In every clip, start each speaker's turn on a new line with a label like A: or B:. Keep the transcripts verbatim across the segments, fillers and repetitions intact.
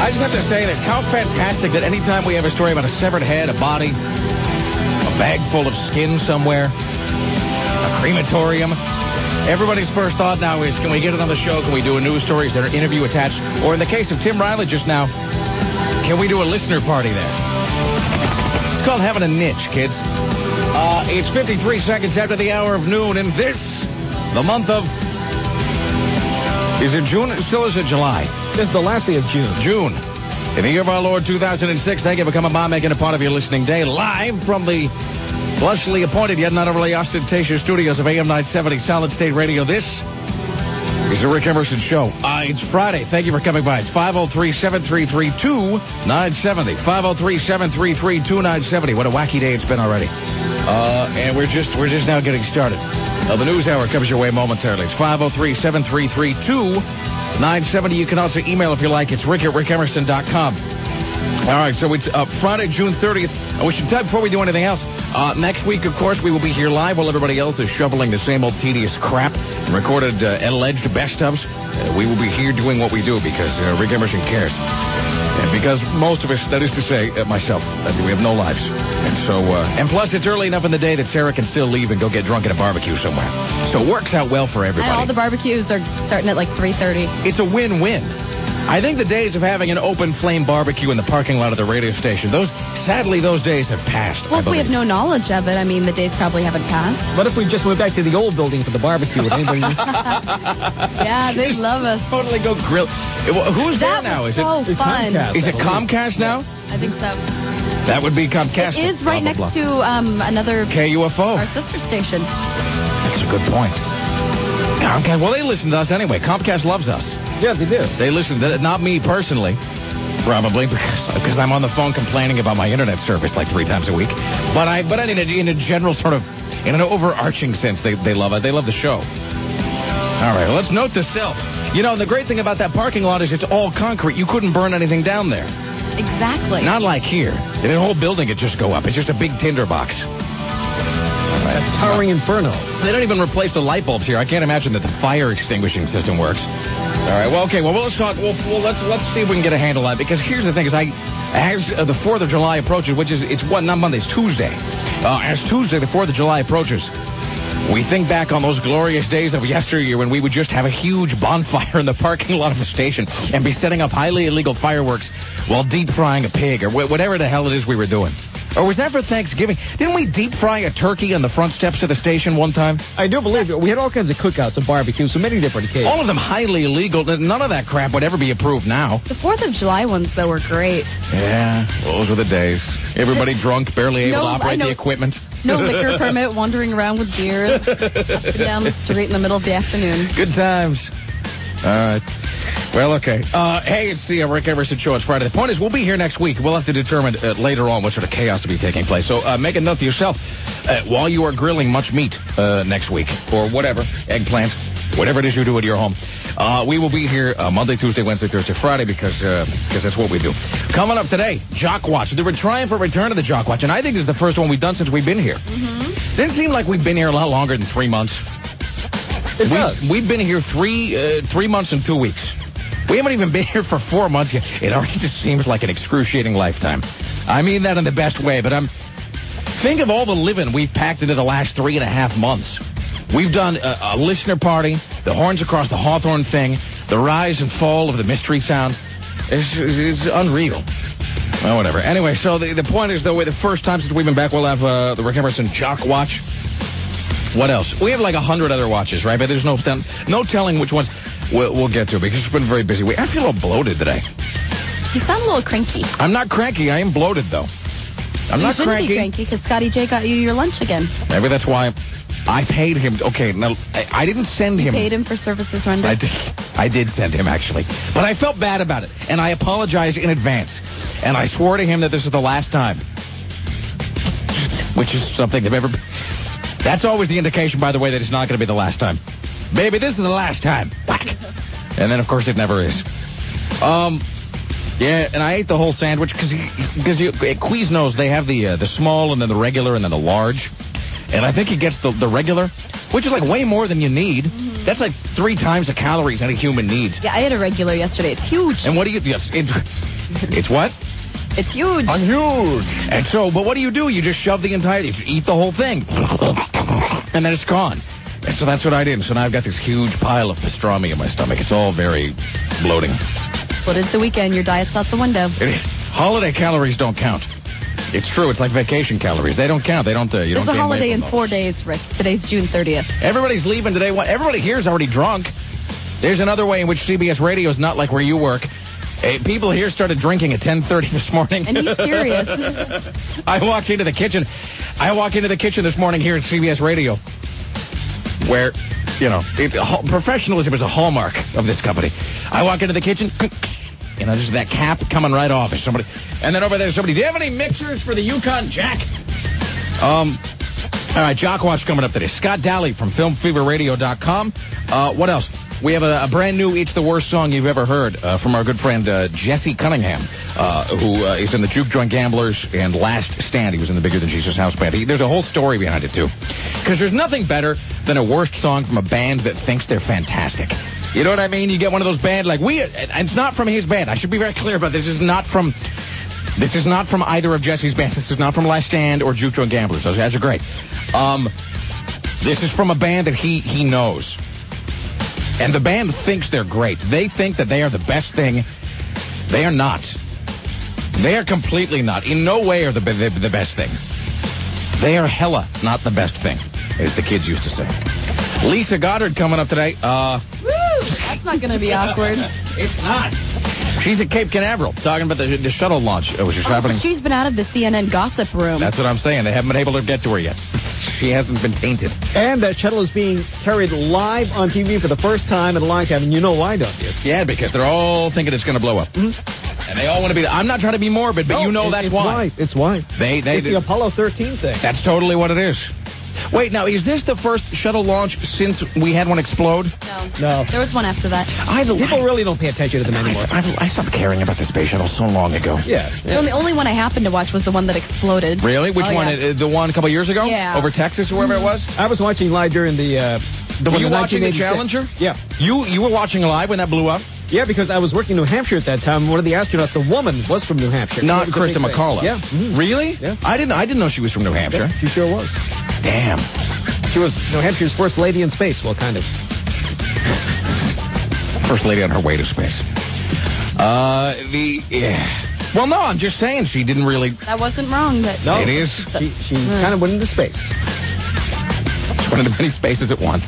A: I just have to say this. How fantastic that anytime we have a story about a severed head, a body, a bag full of skin somewhere, a crematorium, everybody's first thought now is, can we get it on the show? Can we do a news story? Is there an interview attached? Or in the case of Tim Riley just now, can we do a listener party there? It's called having a niche, kids. Uh, it's fifty-three seconds after the hour of noon, and this, the month of... Is it June? Still is it July?
B: This is the last day of June.
A: June. In the year of our Lord, two thousand six, thank you for coming by, making a part of your listening day, live from the blushly appointed yet not overly ostentatious studios of A M nine seventy Solid State Radio. This is the Rick Emerson Show. Uh, it's Friday. Thank you for coming by. It's five oh three, seven three three, two nine seven oh. five oh three, seven three three, two nine seven oh. What a wacky day it's been already. Uh, and we're just we're just now getting started. Uh, the news hour comes your way momentarily. It's five oh three, seven three three, two nine seven oh. You can also email if you like. It's rick at rick emerson dot com. All right, so it's uh, Friday, June thirtieth. Uh, we should tell before we do anything else. Uh, next week, of course, we will be here live while everybody else is shoveling the same old tedious crap and recorded uh, alleged best-ofs. Uh, we will be here doing what we do because uh, Rick Emerson cares. And because most of us, that is to say, uh, myself, uh, we have no lives. And so, uh, and plus it's early enough in the day that Sarah can still leave and go get drunk at a barbecue somewhere. So it works out well for everybody.
C: And all the barbecues are starting at like three thirty.
A: It's a win-win. I think the days of having an open flame barbecue in the parking lot of the radio station, those, sadly, those days have passed.
C: Well, if we have no knowledge of it, I mean, the days probably haven't passed.
B: What if we just went back to the old building for the barbecue? Would anybody...
C: Yeah, they love us.
A: Totally go grill. Who's there
C: That
A: now?
C: was
A: Is
C: so
A: it
C: fun.
B: Comcast,
A: Is it
B: I believe.
A: Comcast now?
C: I think so.
A: That would be Comcast.
C: It is right
A: Blah,
C: next
A: blah, blah.
C: to um, another...
A: K U F O.
C: Our sister station.
A: That's a good point. Comcast, well, they listen to us anyway. Comcast loves us.
B: Yeah, they do.
A: They listen to not me personally, probably, because, because I'm on the phone complaining about my internet service like three times a week. But I, but in a, in a general sort of, in an overarching sense, they, they love it. They love the show. All right, well, let's note to self. You know, the great thing about that parking lot is it's all concrete. You couldn't burn anything down there.
C: Exactly.
A: Not like here. In a whole building could just go up. It's just a big tinderbox.
B: That's towering inferno.
A: They don't even replace the light bulbs here. I can't imagine that the fire extinguishing system works. All right. Well, okay. Well, let's talk. Well, well let's let's see if we can get a handle on it. Because here's the thing: is I, as uh, the Fourth of July approaches, which is it's what not Monday, it's Tuesday. Uh, as Tuesday, the Fourth of July approaches, we think back on those glorious days of yesteryear when we would just have a huge bonfire in the parking lot of the station and be setting up highly illegal fireworks while deep frying a pig or wh- whatever the hell it is we were doing. Or was that for Thanksgiving? Didn't we deep fry a turkey on the front steps of the station one time?
B: I do believe it. We had all kinds of cookouts and barbecues, so many different occasions.
A: All of them highly illegal. None of that crap would ever be approved now.
C: The fourth of July ones, though, were great.
A: Yeah, those were the days. Everybody drunk, barely able
C: No,
A: to
C: I
A: operate
C: know.
A: the equipment.
C: No liquor permit, wandering around with beers up and down the street in the middle of the afternoon.
A: Good times. All right. Well, okay. Uh, hey, it's the uh, Rick Emerson Show. It's Friday. The point is, we'll be here next week. We'll have to determine uh, later on what sort of chaos will be taking place. So uh, make a note to yourself uh, while you are grilling much meat uh, next week or whatever, eggplant, whatever it is you do at your home. Uh, we will be here uh, Monday, Tuesday, Wednesday, Thursday, Friday because uh, because that's what we do. Coming up today, Jock Watch. They were trying for a return of the Jock Watch, and I think this is the first one we've done since we've been here.
C: Mm-hmm.
A: Didn't seem like we've been here a lot longer than three months.
B: It does.
A: We, we've been here three uh, three months and two weeks. We haven't even been here for four months yet. It already just seems like an excruciating lifetime. I mean that in the best way, but I'm... Think of all the living we've packed into the last three and a half months. We've done a, a listener party, the Horns Across the Hawthorne thing, the rise and fall of the Mystery Sound. It's, it's unreal. Well, whatever. Anyway, so the, the point is, though, the first time since we've been back, we'll have uh, the Rick Emerson Jock Watch. What else? We have like a hundred other watches, right? But there's no no telling which ones we'll, we'll get to because it's been very busy. We, I feel a little bloated today.
C: You sound a little cranky.
A: I'm not cranky. I am bloated, though. I'm
C: you
A: not
C: shouldn't
A: cranky.
C: be cranky because Scotty J got you your lunch again.
A: Maybe that's why I paid him. Okay, now, I, I didn't send
C: You
A: him.
C: paid him for services rendered?
A: I did, I did send him, actually. But I felt bad about it, and I apologized in advance. And I swore to him that this is the last time. Which is something they've ever... That's always the indication, by the way, that it's not going to be the last time. Baby, this is the last time. Whack. And then, of course, it never is. Um, yeah, and I ate the whole sandwich because because at Quiznos they have the uh, the small and then the regular and then the large. And I think he gets the, the regular, which is like way more than you need.
C: Mm-hmm.
A: That's like three times the calories any human needs.
C: Yeah, I had a regular yesterday. It's huge.
A: And what do you... Yes, it, it's what?
C: It's huge.
A: I'm huge. And so, but what do you do? You just shove the entire... You just eat the whole thing. And then it's gone. And so that's what I did. So now I've got this huge pile of pastrami in my stomach. It's all very bloating.
C: But it's the weekend. Your diet's out the window.
A: It is. Holiday calories don't count. It's true. It's like vacation calories. They don't count. They don't. Uh, you
C: There's
A: don't
C: a
A: gain
C: holiday
A: weight
C: in
A: from
C: four
A: those.
C: days, Rick. Today's June thirtieth.
A: Everybody's leaving today. What? Everybody here is already drunk. There's another way in which C B S Radio is not like where you work. Hey, people here started drinking at ten thirty this morning.
C: And he's serious.
A: I walked into the kitchen. I walked into the kitchen this morning here at C B S Radio, where, you know, it, professionalism is a hallmark of this company. I walk into the kitchen. You know, there's that cap coming right off. There's somebody. And then over there's somebody. Do you have any mixers for the Yukon Jack? Um, all right, Jock Watch coming up today. Scott Daly from film fever radio dot com. Uh, what else? We have a, a brand new It's the Worst Song You've Ever Heard uh, from our good friend uh, Jesse Cunningham, uh, who uh, is in the Juke Joint Gamblers and Last Stand. He was in the Bigger Than Jesus House Band. He, there's a whole story behind it, too. Because there's nothing better than a worst song from a band that thinks they're fantastic. You know what I mean? You get one of those bands like we, and it's not from his band. I should be very clear about this. This is not from, this is not from either of Jesse's bands. This is not from Last Stand or Juke Joint Gamblers. Those guys are great. Um, this is from a band that he, he knows. And the band thinks they're great. They think that they are the best thing. They are not. They are completely not. In no way are the, the, the best thing. They are hella not the best thing, as the kids used to say. Lisa Goddard coming up today. Uh,
C: Woo! That's not going to be awkward.
A: It's not. She's at Cape Canaveral talking about the, the shuttle launch, which is
C: Oh,
A: happening.
C: she's been out of the C N N gossip room.
A: That's what I'm saying. They haven't been able to get to her yet. She hasn't been tainted.
B: And that shuttle is being carried live on T V for the first time in a long time, and you know why, don't you?
A: Yeah, because they're all thinking it's going to blow up.
B: Mm-hmm.
A: And they all want to be... I'm not trying to be morbid, but
B: No,
A: you know
B: it-
A: that's
B: it's
A: why.
B: It's why.
A: They, they,
B: It's the Apollo thirteen thing.
A: That's totally what it is. Wait, now, is this the first shuttle launch since we had one explode?
C: No.
B: No.
C: There was one after that.
A: I,
B: People really don't pay attention to them anymore.
A: I, I, I stopped caring about the space shuttle so long ago.
B: Yeah.
C: The only, only one I happened to watch was the one that exploded.
A: Really? Which
C: Oh,
A: one?
C: yeah.
A: Uh, The one a couple years ago?
C: Yeah.
A: Over Texas or wherever
C: Mm-hmm.
A: it was?
B: I was watching live during the... Uh, the
A: Were
B: one
A: you
B: in
A: watching the
B: nineteen eighty-six.
A: Challenger?
B: Yeah.
A: You you were watching live when that blew up?
B: Yeah, because I was working in New Hampshire at that time. One of the astronauts, a woman, was from New Hampshire.
A: Not
B: It was a
A: Krista
B: big thing.
A: McCullough.
B: Yeah. Mhm.
A: Really?
B: Yeah.
A: I didn't I didn't know she was from New Hampshire.
B: Yeah, she sure was.
A: Damn.
B: She was New Hampshire's first lady in space. Well, kind of.
A: First lady on her way to space. Uh, the... Yeah. Well, no, I'm just saying she didn't really...
C: That wasn't wrong. But
B: No.
A: It is.
B: She, she
C: Mm.
B: kind of went into space.
A: She went into many spaces at once.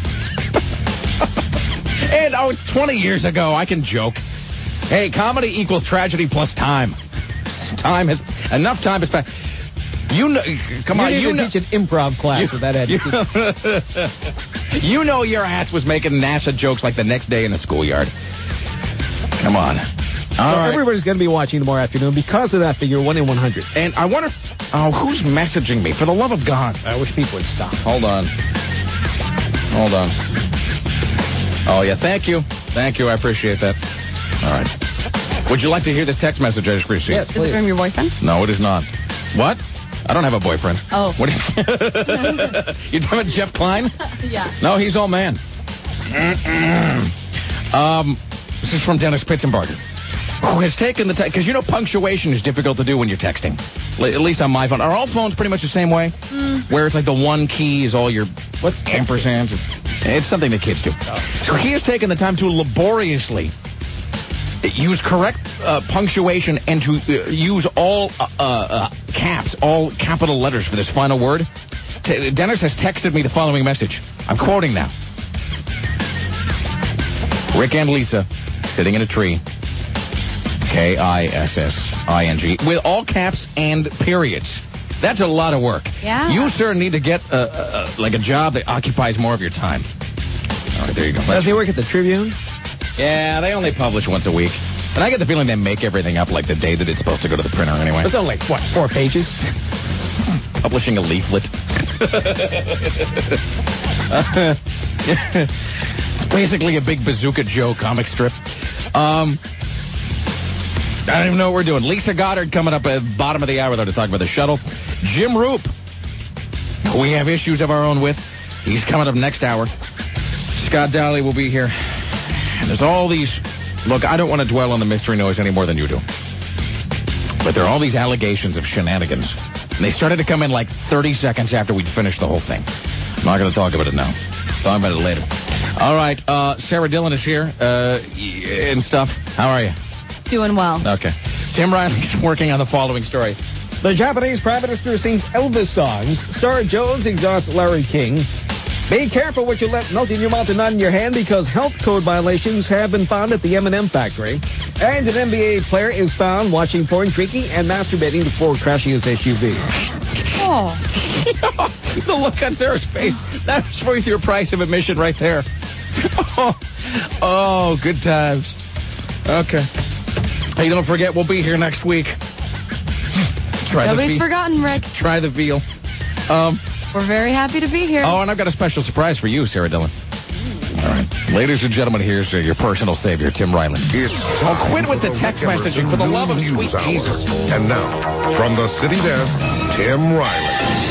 A: And, oh, it's twenty years ago. I can joke. Hey, comedy equals tragedy plus time. Time has... Enough time has passed. You know... Come
B: you
A: on,
B: need
A: you
B: to
A: know...
B: teach an improv class with that attitude.
A: You, you know your ass was making NASA jokes like the next day in the schoolyard. Come on. All
B: So
A: right.
B: everybody's going to be watching tomorrow afternoon because of that figure, one in one hundred.
A: And I wonder... Oh, who's messaging me? For the love of God.
B: I wish people would stop.
A: Hold on. Hold on. Oh, yeah, thank you. Thank you, I appreciate that. All right. Would you like to hear this text message I just received?
B: Yes,
C: Is it
B: please.
C: from your boyfriend?
A: No, it is not. What? I don't have a boyfriend.
C: Oh.
A: What? You talking about Jeff Klein?
C: Yeah.
A: No, he's all man. um, this is from Dennis Pitzenbarger, who has taken the time, because you know punctuation is difficult to do when you're texting. L- at least on my phone. Are all phones pretty much the same way?
C: Mm.
A: Where it's like the one key is all your
B: What's
A: ampersands? It's something that kids do. So he has taken the time to laboriously use correct uh, punctuation and to uh, use all uh, uh, caps, all capital letters for this final word. T- Dennis has texted me the following message. I'm quoting now. Rick and Lisa sitting in a tree. K I S S I N G. With all caps and periods. That's a lot of work.
C: Yeah.
A: You, sir, need to get uh, uh, like a job that occupies more of your time. All right, there you go.
B: Does he work at the Tribune?
A: Yeah, they only publish once a week. And I get the feeling they make everything up like the day that it's supposed to go to the printer anyway.
B: It's only, like, what, four pages?
A: Publishing a leaflet. It's basically a big Bazooka Joe comic strip. Um, I don't even know what we're doing. Lisa Goddard coming up at the bottom of the hour, though, to talk about the shuttle. Jim Roop, who we have issues of our own with. He's coming up next hour. Scott Dowley will be here. There's all these... Look, I don't want to dwell on the mystery noise any more than you do. But there are all these allegations of shenanigans. And they started to come in like thirty seconds after we'd finished the whole thing. I'm not going to talk about it now. Talk about it later. All right, uh, Sarah Dillon is here uh, and stuff. How are you?
C: Doing well.
A: Okay. Tim Riley's working on the following story.
B: The Japanese Prime Minister sings Elvis songs. Star Jones exhausts Larry King. Be careful what you let melt in your mouth and not in your hand because health code violations have been found at the M and M factory. And an N B A player is found watching porn, drinking, and masturbating before crashing his S U V.
C: Oh.
A: The look on Sarah's face. That's worth your price of admission right there. Oh, oh good times. Okay. Hey, don't forget, we'll be here next week. Try
C: Nobody's
A: the ve-
C: forgotten, Rick.
A: Try the veal. Um...
C: We're very happy to be here.
A: Oh, and I've got a special surprise for you, Sarah Dillon. All right. Ladies and gentlemen, here's uh, your personal savior, Tim Riley.
D: It's
A: oh, quit with the text messaging, for the love of sweet
D: hour.
A: Jesus.
D: And now, from the city desk, Tim Riley.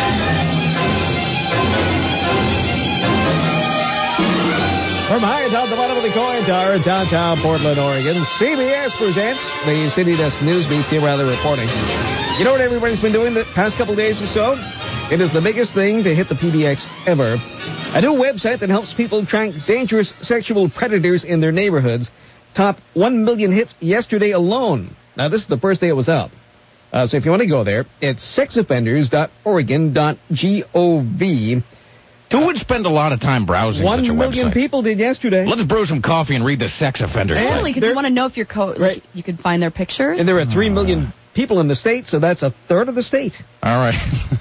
B: From high atop the bottom of the coin tower in downtown Portland, Oregon, C B S presents the City Desk News Beat. Tim Riley reporting. You know what everybody's been doing the past couple days or so? It is the biggest thing to hit the P B X ever. A new website that helps people track dangerous sexual predators in their neighborhoods topped one million hits yesterday alone. Now, this is the first day it was up. Uh, so if you want to go there, it's sex offenders dot oregon dot gov.
A: Who would spend a lot of time browsing
B: One
A: such a
B: million
A: website?
B: people did yesterday.
A: Let's brew some coffee and read the sex offender site.
C: Apparently, because you want to know if your co-
B: Right.
C: like, you could find their pictures.
B: And there are three million people in the state, so that's a third of the state.
A: All right.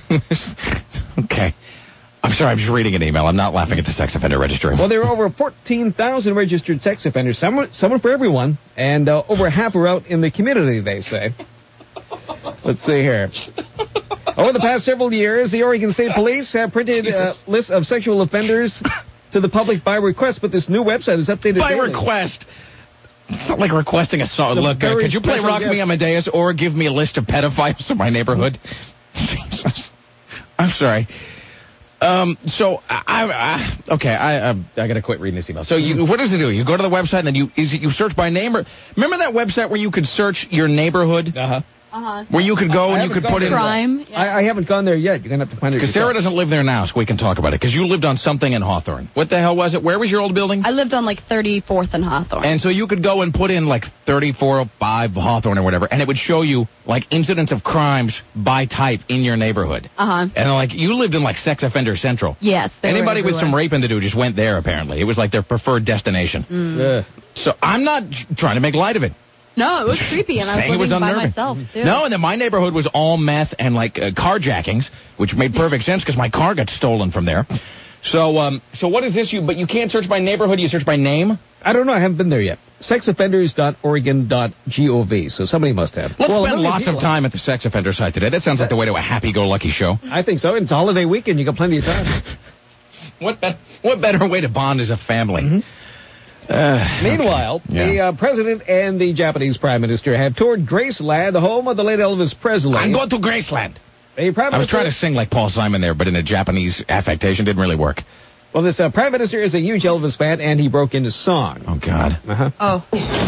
A: Okay. I'm sorry, I'm just reading an email. I'm not laughing at the sex offender registry.
B: Well, there are over fourteen thousand registered sex offenders, someone, someone for everyone, and uh, over half are out in the community, they say. Let's see here. Over the past several years, the Oregon State Police have printed uh, lists of sexual offenders to the public by request, but this new website is updated
A: By
B: daily.
A: request. It's not like requesting a song.
B: Some
A: Look, uh,
B: very
A: could you play
B: special
A: Rock
B: guest.
A: Me Amadeus or give me a list of pedophiles in my neighborhood? Jesus. I'm sorry. Um, so, I, I okay, I, I, I gotta quit reading this email. So, you, what does it do? You go to the website and then you, is it, you search by name or, remember that website where you could search your neighborhood?
B: Uh-huh.
C: Uh-huh.
A: Where you could go
B: I
A: and you
B: haven't
A: could
B: gone
A: put in...
B: there.
C: Crime. Yeah.
B: I, I haven't gone there yet. You're going to have to find it
A: Because
B: yourself.
A: Sarah doesn't live there now, so we can talk about it. Because you lived on something in Hawthorne. What the hell was it? Where was your old building?
C: I lived on like thirty-fourth and Hawthorne.
A: And so you could go and put in like thirty-four oh five Hawthorne or whatever, and it would show you like incidents of crimes by type in your neighborhood.
C: Uh-huh.
A: And like you lived in like sex offender central.
C: Yes. they were
A: Anybody with some
C: everywhere.
A: raping to do just went there apparently. It was like their preferred destination.
C: Mm.
B: Ugh.
A: So I'm not j- trying to make light of it.
C: No, it was creepy, and I was
A: Saying it was
C: living by
A: unnerving.
C: myself, too.
A: No, and then my neighborhood was all meth and like uh, carjackings, which made perfect sense because my car got stolen from there. So, um, so what is this? You, but you can't search by neighborhood. You search by name.
B: I don't know. I haven't been there yet. sex offenders dot oregon dot gov. So somebody must have.
A: Let's
B: Well, a
A: spend
B: million
A: lots
B: people-
A: of time at the sex offender site today. That sounds like the way to a happy-go-lucky show.
B: I think so. It's a holiday weekend. You got plenty of time.
A: What be- what better way to bond as a family?
B: Mm-hmm.
A: Uh,
B: Meanwhile,
A: okay. Yeah.
B: the uh, president and the Japanese prime minister have toured Graceland, the home of the late Elvis Presley.
A: I'm going to Graceland.
B: The prime
A: I was
B: minister,
A: trying to sing like Paul Simon there, but in a Japanese affectation. Didn't really work.
B: Well, this uh, prime minister is a huge Elvis fan, and he broke into song.
A: Oh, God.
B: Uh-huh.
C: Oh.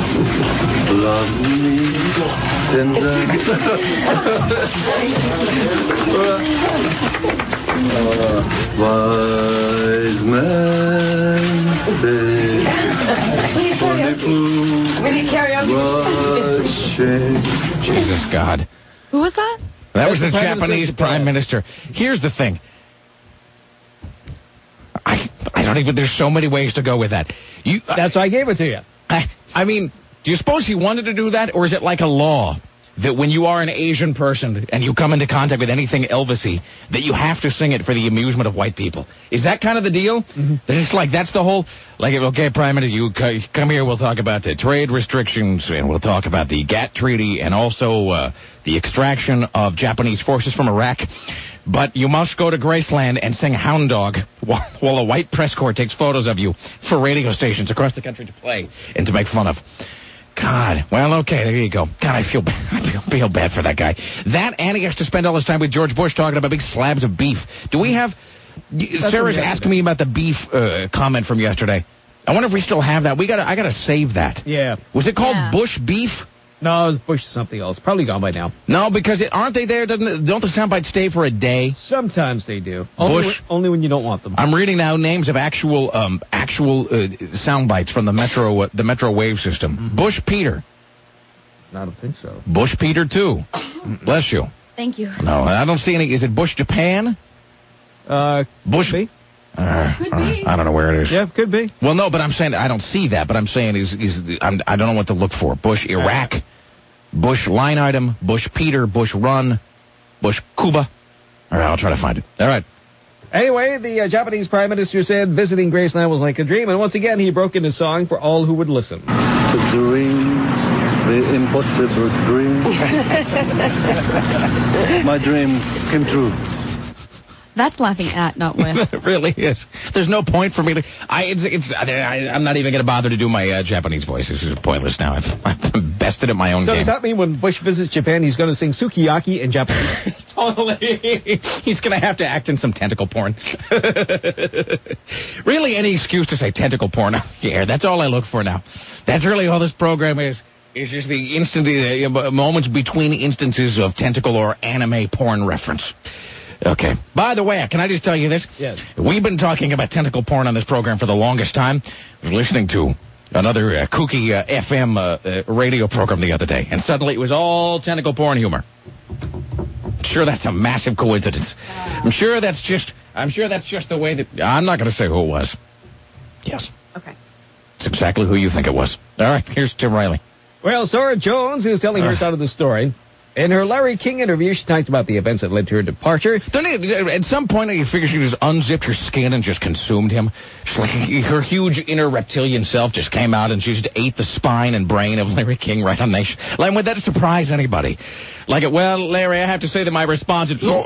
E: Love me tender. uh, wise men say,
A: Jesus, God.
C: Who was that?
A: That was the,
B: the prime
A: Japanese
B: minister.
A: prime minister. Here's the thing. I I don't even. There's so many ways to go with that. You.
B: That's why I gave it to you.
A: I, I mean, do you suppose he wanted to do that, or is it like a law that when you are an Asian person and you come into contact with anything Elvis-y, that you have to sing it for the amusement of white people? Is that kind of the deal? Mm-hmm. That it's like that's the whole. Like, okay, Prime Minister, you c- come here. We'll talk about the trade restrictions, and we'll talk about the GATT treaty, and also uh, the extraction of Japanese forces from Iraq. But you must go to Graceland and sing Hound Dog while, while a white press corps takes photos of you for radio stations across the country to play and to make fun of. God. Well, okay, there you go. God, I feel bad. I feel, feel bad for that guy. That, and he has to spend all his time with George Bush talking about big slabs of beef. Do we have...
B: That's
A: Sarah's asking me about the beef uh, comment from yesterday. I wonder if we still have that. We gotta, I gotta save that.
B: Yeah.
A: Was it called
C: Yeah.
A: Bush beef?
B: No, it was Bush something else. Probably gone by now.
A: No, because it, aren't they there? Doesn't, don't the sound bites stay for a day?
B: Sometimes they do. Only
A: Bush.
B: When, only when you don't want them.
A: I'm reading now names of actual, um, actual uh, sound bites from the Metro, uh, the Metro wave system.
B: Mm-hmm.
A: Bush Peter.
B: I don't think so.
A: Bush Peter two. Bless you.
C: Thank you.
A: No, I don't see any. Is it Bush Japan?
B: Uh,
A: Bush.
B: could be.
A: Uh,
C: Could
A: uh,
C: be.
A: I don't know where it is.
B: Yeah, could be.
A: Well, no, but I'm saying I don't see that. But I'm saying is is I'm, I don't know what to look for. Bush Iraq, Bush line item, Bush Peter, Bush run, Bush Cuba. All right, I'll try to find it. All right.
B: Anyway, the uh, Japanese Prime Minister said visiting Graceland was like a dream, and once again he broke into song for all who would listen.
E: The dream, the impossible dream. My dream came true.
C: That's laughing at, not with.
A: It really is. There's no point for me to. I. It's. it's I, I'm not even going to bother to do my uh, Japanese voice. This is pointless now. I've, I've bested at my own
B: So
A: game.
B: does that mean when Bush visits Japan he's going to sing Sukiyaki in Japanese?
A: Totally. He's going to have to act in some tentacle porn. Really, any excuse to say tentacle porn. Yeah, that's all I look for now. That's really all this program is. It's just the instant uh, moments between instances of tentacle or anime porn reference. Okay. By the way, can I just tell you this?
B: Yes.
A: We've been talking about tentacle porn on this program for the longest time. I was listening to another uh, kooky uh, F M uh, uh, radio program the other day, and suddenly it was all tentacle porn humor. I'm sure that's a massive coincidence. I'm sure that's just. I'm sure that's just the way that. I'm not going to say who it was. Yes.
C: Okay.
A: It's exactly who you think it was. All right. Here's Tim Riley.
B: Well, Sora Jones is telling her side of the story. In her Larry King interview, she talked about the events that led to her departure.
A: Don't you, at some point, you figure she just unzipped her skin and just consumed him. She's like, her huge inner reptilian self just came out and she just ate the spine and brain of Larry King right on nation. Like, would that surprise anybody? Like, well, Larry, I have to say that my response is, you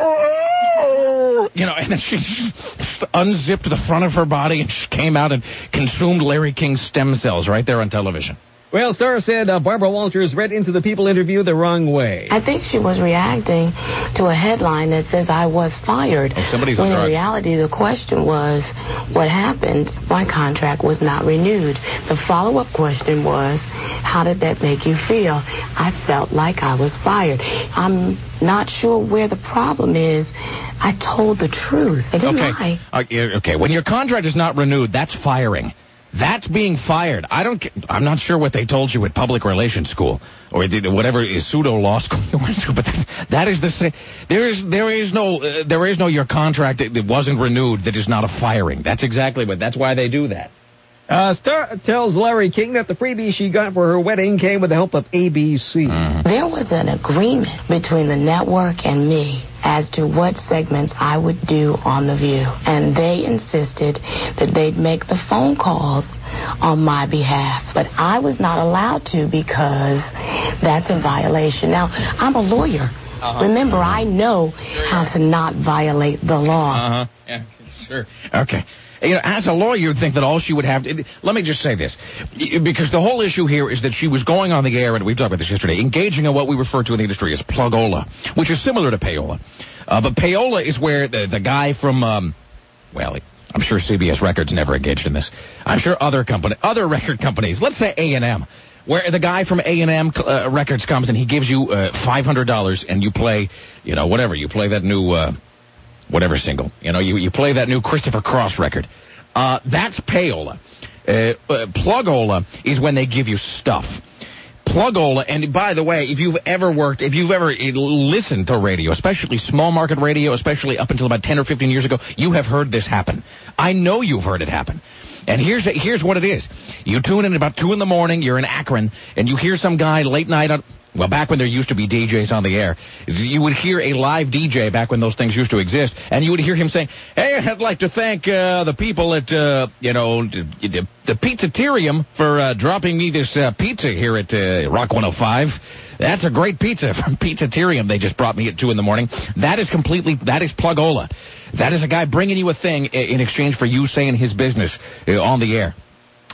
A: know, and then she just unzipped the front of her body and she came out and consumed Larry King's stem cells right there on television.
B: Well, Star said uh, Barbara Walters read into the People interview the wrong way.
F: I think she was reacting to a headline that says I was fired.
A: Oh, somebody's on
F: when in
A: drugs.
F: reality, the question was, what happened? My contract was not renewed. The follow-up question was, how did that make you feel? I felt like I was fired. I'm not sure where the problem is. I told the truth. I didn't
A: Okay.
F: lie.
A: Uh, yeah, okay. When your contract is not renewed, that's firing. That's being fired. I don't. I'm not sure what they told you at public relations school or whatever is pseudo law school you went to, but that's, that is the same. There is there is no uh, there is no your contract that wasn't renewed that is not a firing. That's exactly what. That's why they do that.
B: Uh, Star tells Larry King that the freebie she got for her wedding came with the help of A B C.
A: Mm-hmm.
F: There was an agreement between the network and me as to what segments I would do on The View. And they insisted that they'd make the phone calls on my behalf. But I was not allowed to because that's a violation. Now, I'm a lawyer. Uh-huh. Remember, I know how to not violate the law.
A: Uh-huh. Yeah, sure. Okay. You know, as a lawyer, you'd think that all she would have to... Let me just say this. Because the whole issue here is that she was going on the air, and we talked about this yesterday, engaging in what we refer to in the industry as plugola, which is similar to payola. Uh, but payola is where the, the guy from, um, well, I'm sure C B S Records never engaged in this. I'm sure other company, other record companies, let's say A and M, where the guy from A and M uh, Records comes and he gives you uh, five hundred dollars and you play, you know, whatever, you play that new... Uh, whatever single. You know, you, you play that new Christopher Cross record. Uh, that's payola. Uh, uh, plugola is when they give you stuff. Plugola, and by the way, if you've ever worked, if you've ever listened to radio, especially small market radio, especially up until about ten or fifteen years ago, you have heard this happen. I know you've heard it happen. And here's here's what it is. You tune in about two in the morning, you're in Akron, and you hear some guy late night on... Well, back when there used to be D Js on the air, you would hear a live D J back when those things used to exist, and you would hear him saying, hey, I'd like to thank uh, the people at, uh, you know, the, the Pizzaterium for uh, dropping me this uh, pizza here at uh, Rock one oh five. That's a great pizza from Pizzaterium they just brought me at two in the morning. That is completely, that is plugola. That is a guy bringing you a thing in exchange for you saying his business uh, on the air.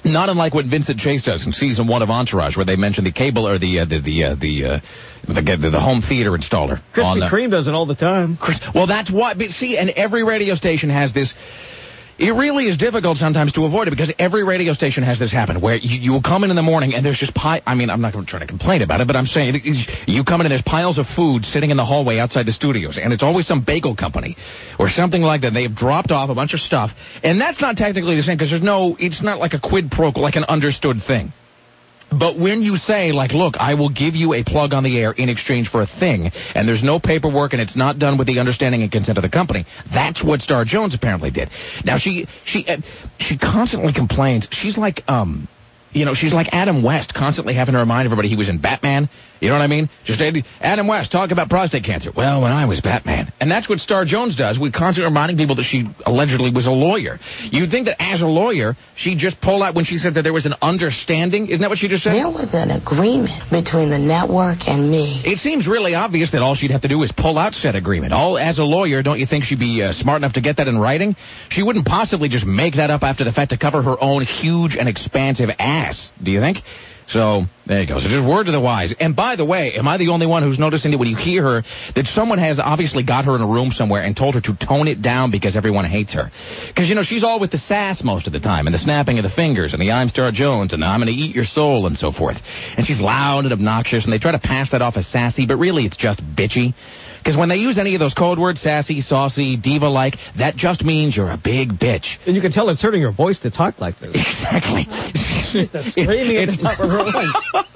A: Not unlike what Vincent Chase does in season one of Entourage, where they mention the cable or the uh, the the uh, the, uh, the the the home theater installer.
B: Krispy
A: on, uh,
B: Kreme does it all the time.
A: Well, that's why. But see, and every radio station has this. It really is difficult sometimes to avoid it because every radio station has this happen where you, you will come in in the morning and there's just pie. I mean, I'm not going to try to complain about it, but I'm saying it is, you come in and there's piles of food sitting in the hallway outside the studios, and it's always some bagel company or something like that. They've dropped off a bunch of stuff, and that's not technically the same because there's no. It's not like a quid pro quo, like an understood thing. But when you say, like, look, I will give you a plug on the air in exchange for a thing, and there's no paperwork and it's not done with the understanding and consent of the company, that's what Star Jones apparently did. Now, she she uh, she constantly complains. She's like, um, you know, she's like Adam West, constantly having to remind everybody he was in Batman. You know what I mean? Just Adam West, talk about prostate cancer. Well, when I was Batman. And that's what Star Jones does. We're constantly reminding people that she allegedly was a lawyer. You'd think that as a lawyer, she'd just pull out when she said that there was an understanding. Isn't that what she just said?
F: There was an agreement between the network and me.
A: It seems really obvious that all she'd have to do is pull out said agreement. All as a lawyer, don't you think she'd be uh, smart enough to get that in writing? She wouldn't possibly just make that up after the fact to cover her own huge and expansive ass, do you think? So, there you go. So just word to the wise. And by the way, am I the only one who's noticing that when you hear her, that someone has obviously got her in a room somewhere and told her to tone it down because everyone hates her? Because, you know, she's all with the sass most of the time, and the snapping of the fingers, and the I'm Star Jones, and the I'm going to eat your soul, and so forth. And she's loud and obnoxious, and they try to pass that off as sassy, but really it's just bitchy. Because when they use any of those code words, sassy, saucy, diva-like, that just means you're a big bitch.
B: And you can tell it's hurting her voice to talk like this.
A: Exactly.
B: She's just screaming at the top of her lungs.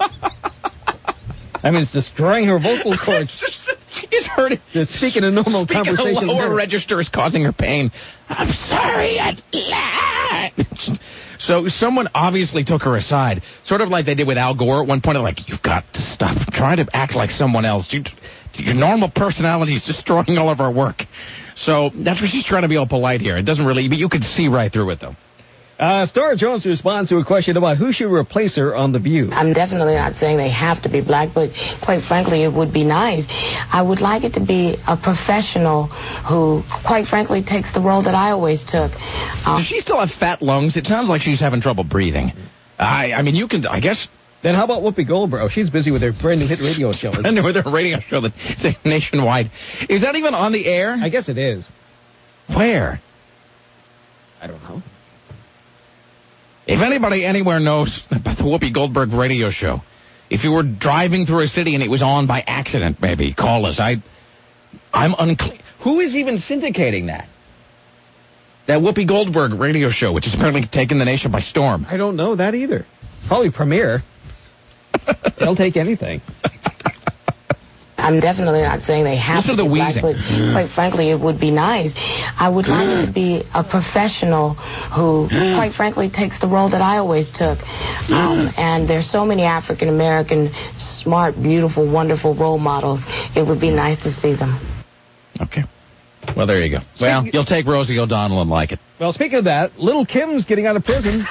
B: I mean, it's destroying her vocal cords.
A: It's, just, it's hurting.
B: Just speaking a normal
A: speaking
B: conversation.
A: The lower register is causing her pain. I'm sorry. I... So someone obviously took her aside, sort of like they did with Al Gore at one point. Like, you've got to stop trying to act like someone else. You, your normal personality is destroying all of our work. So that's where she's trying to be all polite here. It doesn't really, but you can see right through it, though.
B: Uh, Star Jones responds to a question about who should replace her on The View.
F: I'm definitely not saying they have to be black, but quite frankly, it would be nice. I would like it to be a professional who, quite frankly, takes the role that I always took. Um,
A: Does she still have fat lungs? It sounds like she's having trouble breathing. I, I mean, you can, I guess...
B: Then how about Whoopi Goldberg? Oh, she's busy with her brand new hit radio show.
A: And with her radio show that's nationwide. Is that even on the air?
B: I guess it is.
A: Where?
B: I don't know.
A: If anybody anywhere knows about the Whoopi Goldberg radio show, if you were driving through a city and it was on by accident, maybe, call us. I, I'm unclear. Who is even syndicating that? That Whoopi Goldberg radio show, which is apparently taking the nation by storm.
B: I don't know that either. Probably Premiere. They'll take anything.
F: I'm definitely not saying they have
A: Listen
F: to
A: to the
F: be black,
A: wheezing.
F: but quite frankly, it would be nice. I would like it to be a professional who, quite frankly, takes the role that I always took. Um, and there's so many African-American, smart, beautiful, wonderful role models. It would be nice to see them.
A: Okay. Well, there you go. Well, you'll take Rosie O'Donnell and like it.
B: Well, speaking of that, Little Kim's getting out of prison.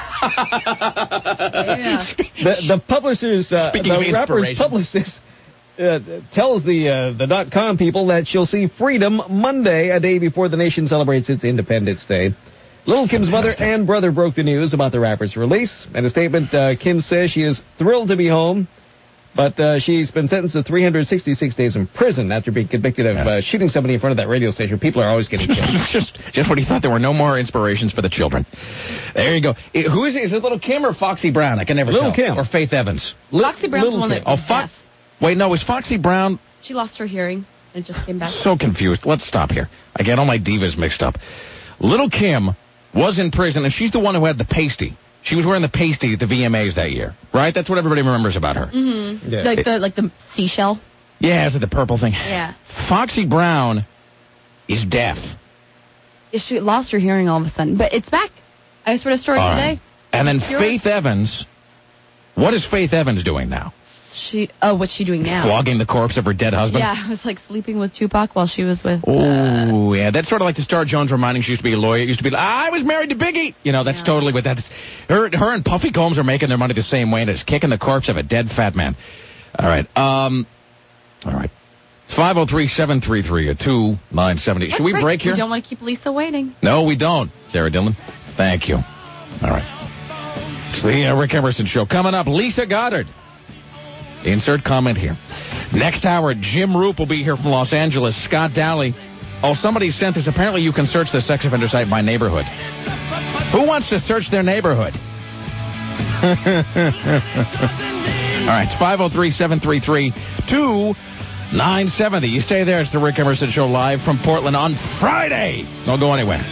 C: Yeah.
B: The, the publishers, uh,
A: Speaking of
B: the rapper's
A: inspiration.
B: publicist, uh, tells the uh, the dot com people that she'll see freedom Monday, a day before the nation celebrates its Independence Day. Little Kim's mother and brother broke the news about the rapper's release. In a statement, uh, Kim says she is thrilled to be home, but uh, she's been sentenced to three hundred sixty-six days in prison after being convicted of uh, shooting somebody in front of that radio station. People are always getting killed.
A: just, just when he thought there were no more inspirations for the children. There you go. It, who is it? Is it Little Kim or Foxy Brown? I can never
B: Little
A: tell.
B: Kim.
A: Or Faith Evans.
C: Foxy Brown's the one that
A: Oh,
C: was
A: Fo-
C: deaf.
A: Wait, no, is Foxy Brown...
C: She lost her hearing and just came back.
A: So confused. Let's stop here. I get all my divas mixed up. Little Kim was in prison, and she's the one who had the pasty. She was wearing the pasty at the V M As that year, right? That's what everybody remembers about her.
C: Mm-hmm.
B: Yeah.
C: Like the like the seashell.
A: Yeah, is it the purple thing?
C: Yeah.
A: Foxy Brown is deaf.
C: She lost her hearing all of a sudden, but it's back. I just read a story
A: All
C: today.
A: right. And then
C: Cure.
A: Faith Evans. What is Faith Evans doing now?
C: She oh, what's she doing now?
A: Flogging the corpse of her dead husband?
C: Yeah, I was like sleeping with Tupac while she was with. Uh,
A: Oh, yeah. That's sort of like the Star Jones reminding she used to be a lawyer. It used to be like, I was married to Biggie. You know, that's
C: Yeah.
A: totally what that is. Her, her and Puffy Combs are making their money the same way, and it's kicking the corpse of a dead fat man. All right. Um, all right. It's five oh three, seven three three, two nine seven zero. Should we break here?
C: We don't want to keep Lisa waiting.
A: No, we don't. Sarah Dillon. Thank you. All right. It's the uh, Rick Emerson Show. Coming up, Lisa Goddard. Insert comment here. Next hour, Jim Roop will be here from Los Angeles. Scott Dowley. Oh, somebody sent this. Apparently you can search the sex offender site by neighborhood. Who wants to search their neighborhood? All right, it's five oh three, seven three three, two nine seven oh. You stay there. It's the Rick Emerson Show live from Portland on Friday. Don't go anywhere.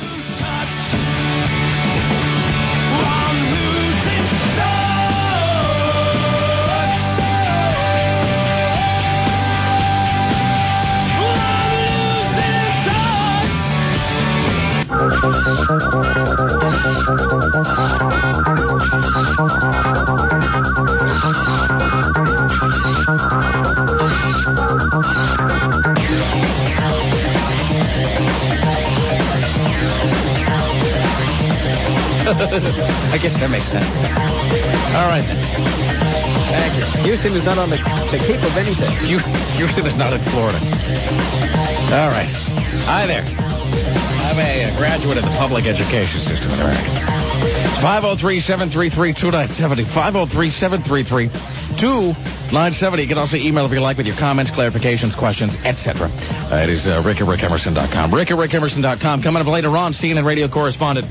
A: I guess that makes sense. All right, then. Thank you.
B: Houston is not on the, the Cape of anything.
A: Houston is not in Florida. All right. Hi there. I'm a, a graduate of the public education system in America. It's five oh three, seven three three, two nine seven oh. five oh three, seven three three, two nine seven oh. You can also email if you like with your comments, clarifications, questions, et cetera. Uh, it is uh, rick at rick emerson dot com. rick at rick emerson dot com. Coming up later on, C N N radio correspondent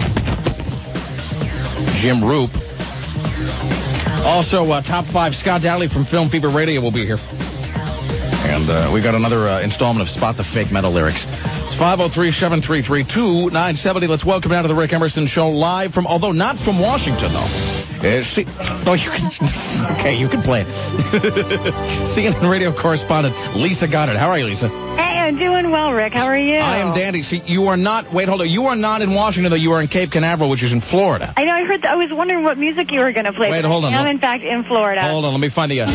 A: Jim Roop. Also, uh, top five, Scott Dowley from Film Fever Radio will be here. And uh, we got another uh, installment of Spot the Fake Metal Lyrics. It's five oh three, seven three three, two nine seven oh. Let's welcome now to the Rick Emerson Show live from, although not from Washington, though. Uh, see, oh, you can, okay, you can play it. C N N radio correspondent Lisa Goddard. How are you, Lisa?
G: Hey, I'm doing well, Rick. How are you?
A: I am dandy. See, you are not, wait, hold on. You are not in Washington, though. You are in Cape Canaveral, which is in Florida.
G: I know, I heard that. I was wondering what music you were going to play.
A: Wait, hold on.
G: I'm, in fact, in Florida.
A: Hold on, let me find the... Uh...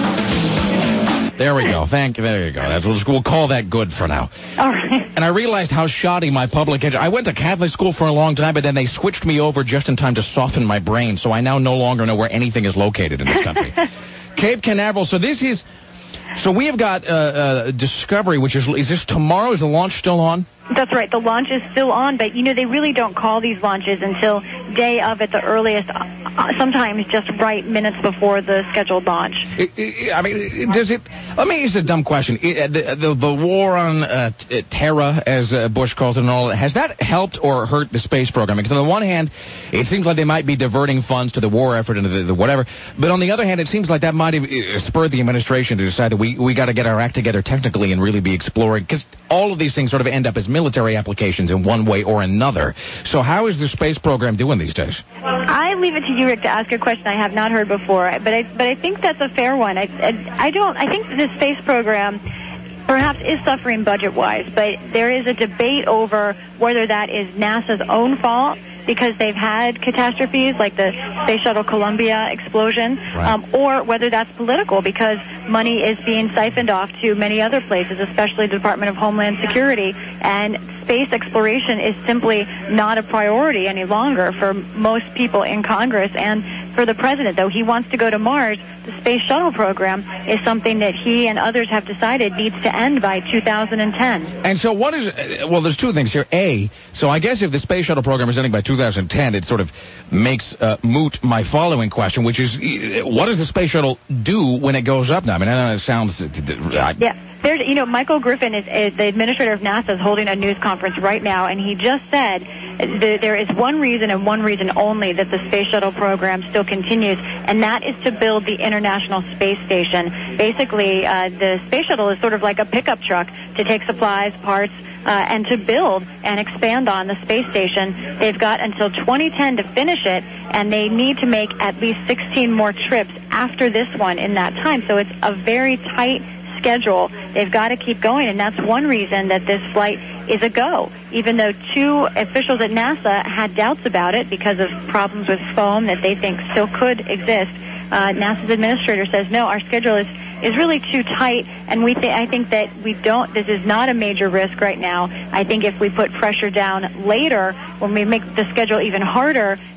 A: There we go. Thank you. There you go. That's, we'll, we'll call that good for now.
G: All right.
A: And I realized how shoddy my public education... I went to Catholic school for a long time, but then they switched me over just in time to soften my brain, so I now no longer know where anything is located in this country. Cape Canaveral. So this is... So we have got uh, uh, Discovery, which is... Is this tomorrow? Is the launch still on?
G: That's right. The launch is still on, but, you know, they really don't call these launches until day of at the earliest, uh, sometimes just right minutes before the scheduled launch.
A: It, it, I mean, does it... Let me ask a dumb question. It, the, the, the war on uh, t- terror, as uh, Bush calls it and all, has that helped or hurt the space program? Because on the one hand, it seems like they might be diverting funds to the war effort and the, the whatever. But on the other hand, it seems like that might have spurred the administration to decide that we, we got to get our act together technically and really be exploring. Because all of these things sort of end up as military applications in one way or another. So how is the space program doing these days?
G: I leave it to you, Rick, to ask a question I have not heard before, but I but I think that's a fair one. I I, I don't. I think the space program perhaps is suffering budget-wise, but there is a debate over whether that is NASA's own fault, because they've had catastrophes like the Space Shuttle Columbia explosion,
A: right.
G: um, or whether that's political because money is being siphoned off to many other places, especially the Department of Homeland Security, and space exploration is simply not a priority any longer for most people in Congress and for the president. Though he wants to go to Mars, the Space Shuttle program is something that he and others have decided needs to end by two thousand ten.
A: And so what is, well, there's two things here. A, so I guess if the Space Shuttle program is ending by two thousand ten, it sort of makes uh, moot my following question, which is, what does the Space Shuttle do when it goes up now? I mean, I know it sounds... I,
G: yeah. There's, you know, Michael Griffin is, is the administrator of NASA, is holding a news conference right now, and he just said that there is one reason and one reason only that the Space Shuttle program still continues, and that is to build the International Space Station. Basically, uh, the Space Shuttle is sort of like a pickup truck to take supplies, parts, uh, and to build and expand on the space station. They've got until twenty ten to finish it, and they need to make at least sixteen more trips after this one in that time. So it's a very tight schedule. They've got to keep going, and that's one reason that this flight is a go, even though two officials at NASA had doubts about it because of problems with foam that they think still could exist. Uh, NASA's administrator says, no, our schedule is, is really too tight, and we th- I think that we don't, this is not a major risk right now. I think if we put pressure down later, when we make the schedule even harder,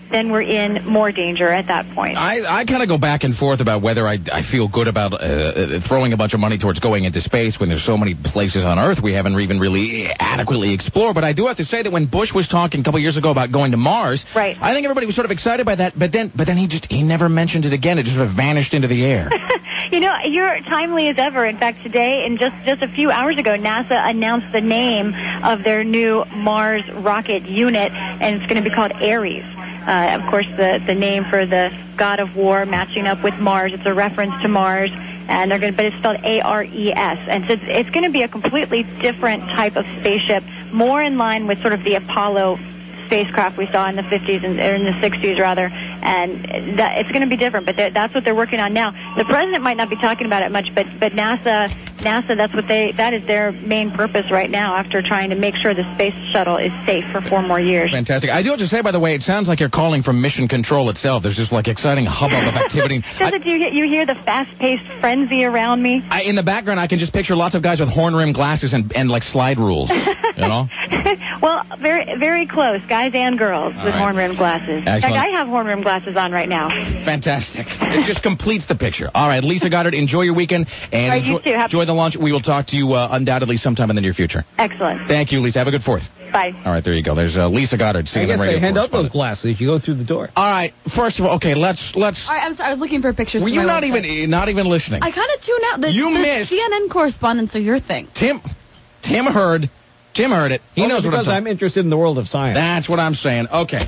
G: then we're in more danger at that point.
A: I, I kind of go back and forth about whether I, I feel good about uh, throwing a bunch of money towards going into space when there's so many places on Earth we haven't even really adequately explored. But I do have to say that when Bush was talking a couple years ago about going to Mars,
G: right.
A: I think everybody was sort of excited by that, but then but then he just he never mentioned it again. It just sort of vanished into the air.
G: You know, you're timely as ever. In fact, today, and just, just a few hours ago, NASA announced the name of their new Mars rocket unit, and it's going to be called Ares. Uh, of course, the, the name for the god of war matching up with Mars. It's a reference to Mars, and they're going to, but it's spelled A R E S. And so it's, it's going to be a completely different type of spaceship, more in line with sort of the Apollo spacecraft we saw in the fifties and or in the sixties rather, and that, it's going to be different. But that's what they're working on now. The president might not be talking about it much, but but NASA, NASA, that's what they that is their main purpose right now. After trying to make sure the space shuttle is safe for four more years.
A: Fantastic. I do have to say, by the way, it sounds like you're calling from Mission Control itself. There's just like exciting hubbub of activity.
G: Does it? Do you, you hear the fast-paced frenzy around me?
A: I, in the background, I can just picture lots of guys with horn-rimmed glasses and and like slide rules. You know.
G: Well, very very close, guys and girls
A: All
G: with
A: right.
G: horn-rimmed glasses.
A: Excellent.
G: In fact, I have horn-rimmed glasses on right now.
A: Fantastic. It just completes the picture. All right, Lisa Goddard, enjoy your weekend and
G: All right, you
A: enjoy,
G: too. Have-
A: enjoy the lunch. We will talk to you uh, undoubtedly sometime in the near future.
G: Excellent.
A: Thank you, Lisa. Have a good fourth.
G: Bye.
A: All right, there you go. There's uh, Lisa Goddard,
B: I
A: C N N
B: guess
A: Radio
B: they hand out those
A: correspondent.
B: glasses. You go through the door.
A: All right, first of all, okay, let's let's.
C: All right, I'm sorry. I was looking for pictures.
A: Were
C: for
A: you
C: my
A: not
C: website.
A: even not even listening?
C: I kind of tune out. The,
A: You
C: the
A: missed-
C: C N N correspondents are your thing.
A: Tim, Tim heard. Tim heard it. He
B: Only
A: knows what I'm
B: because
A: saying.
B: I'm interested in the world of science.
A: That's what I'm saying. Okay.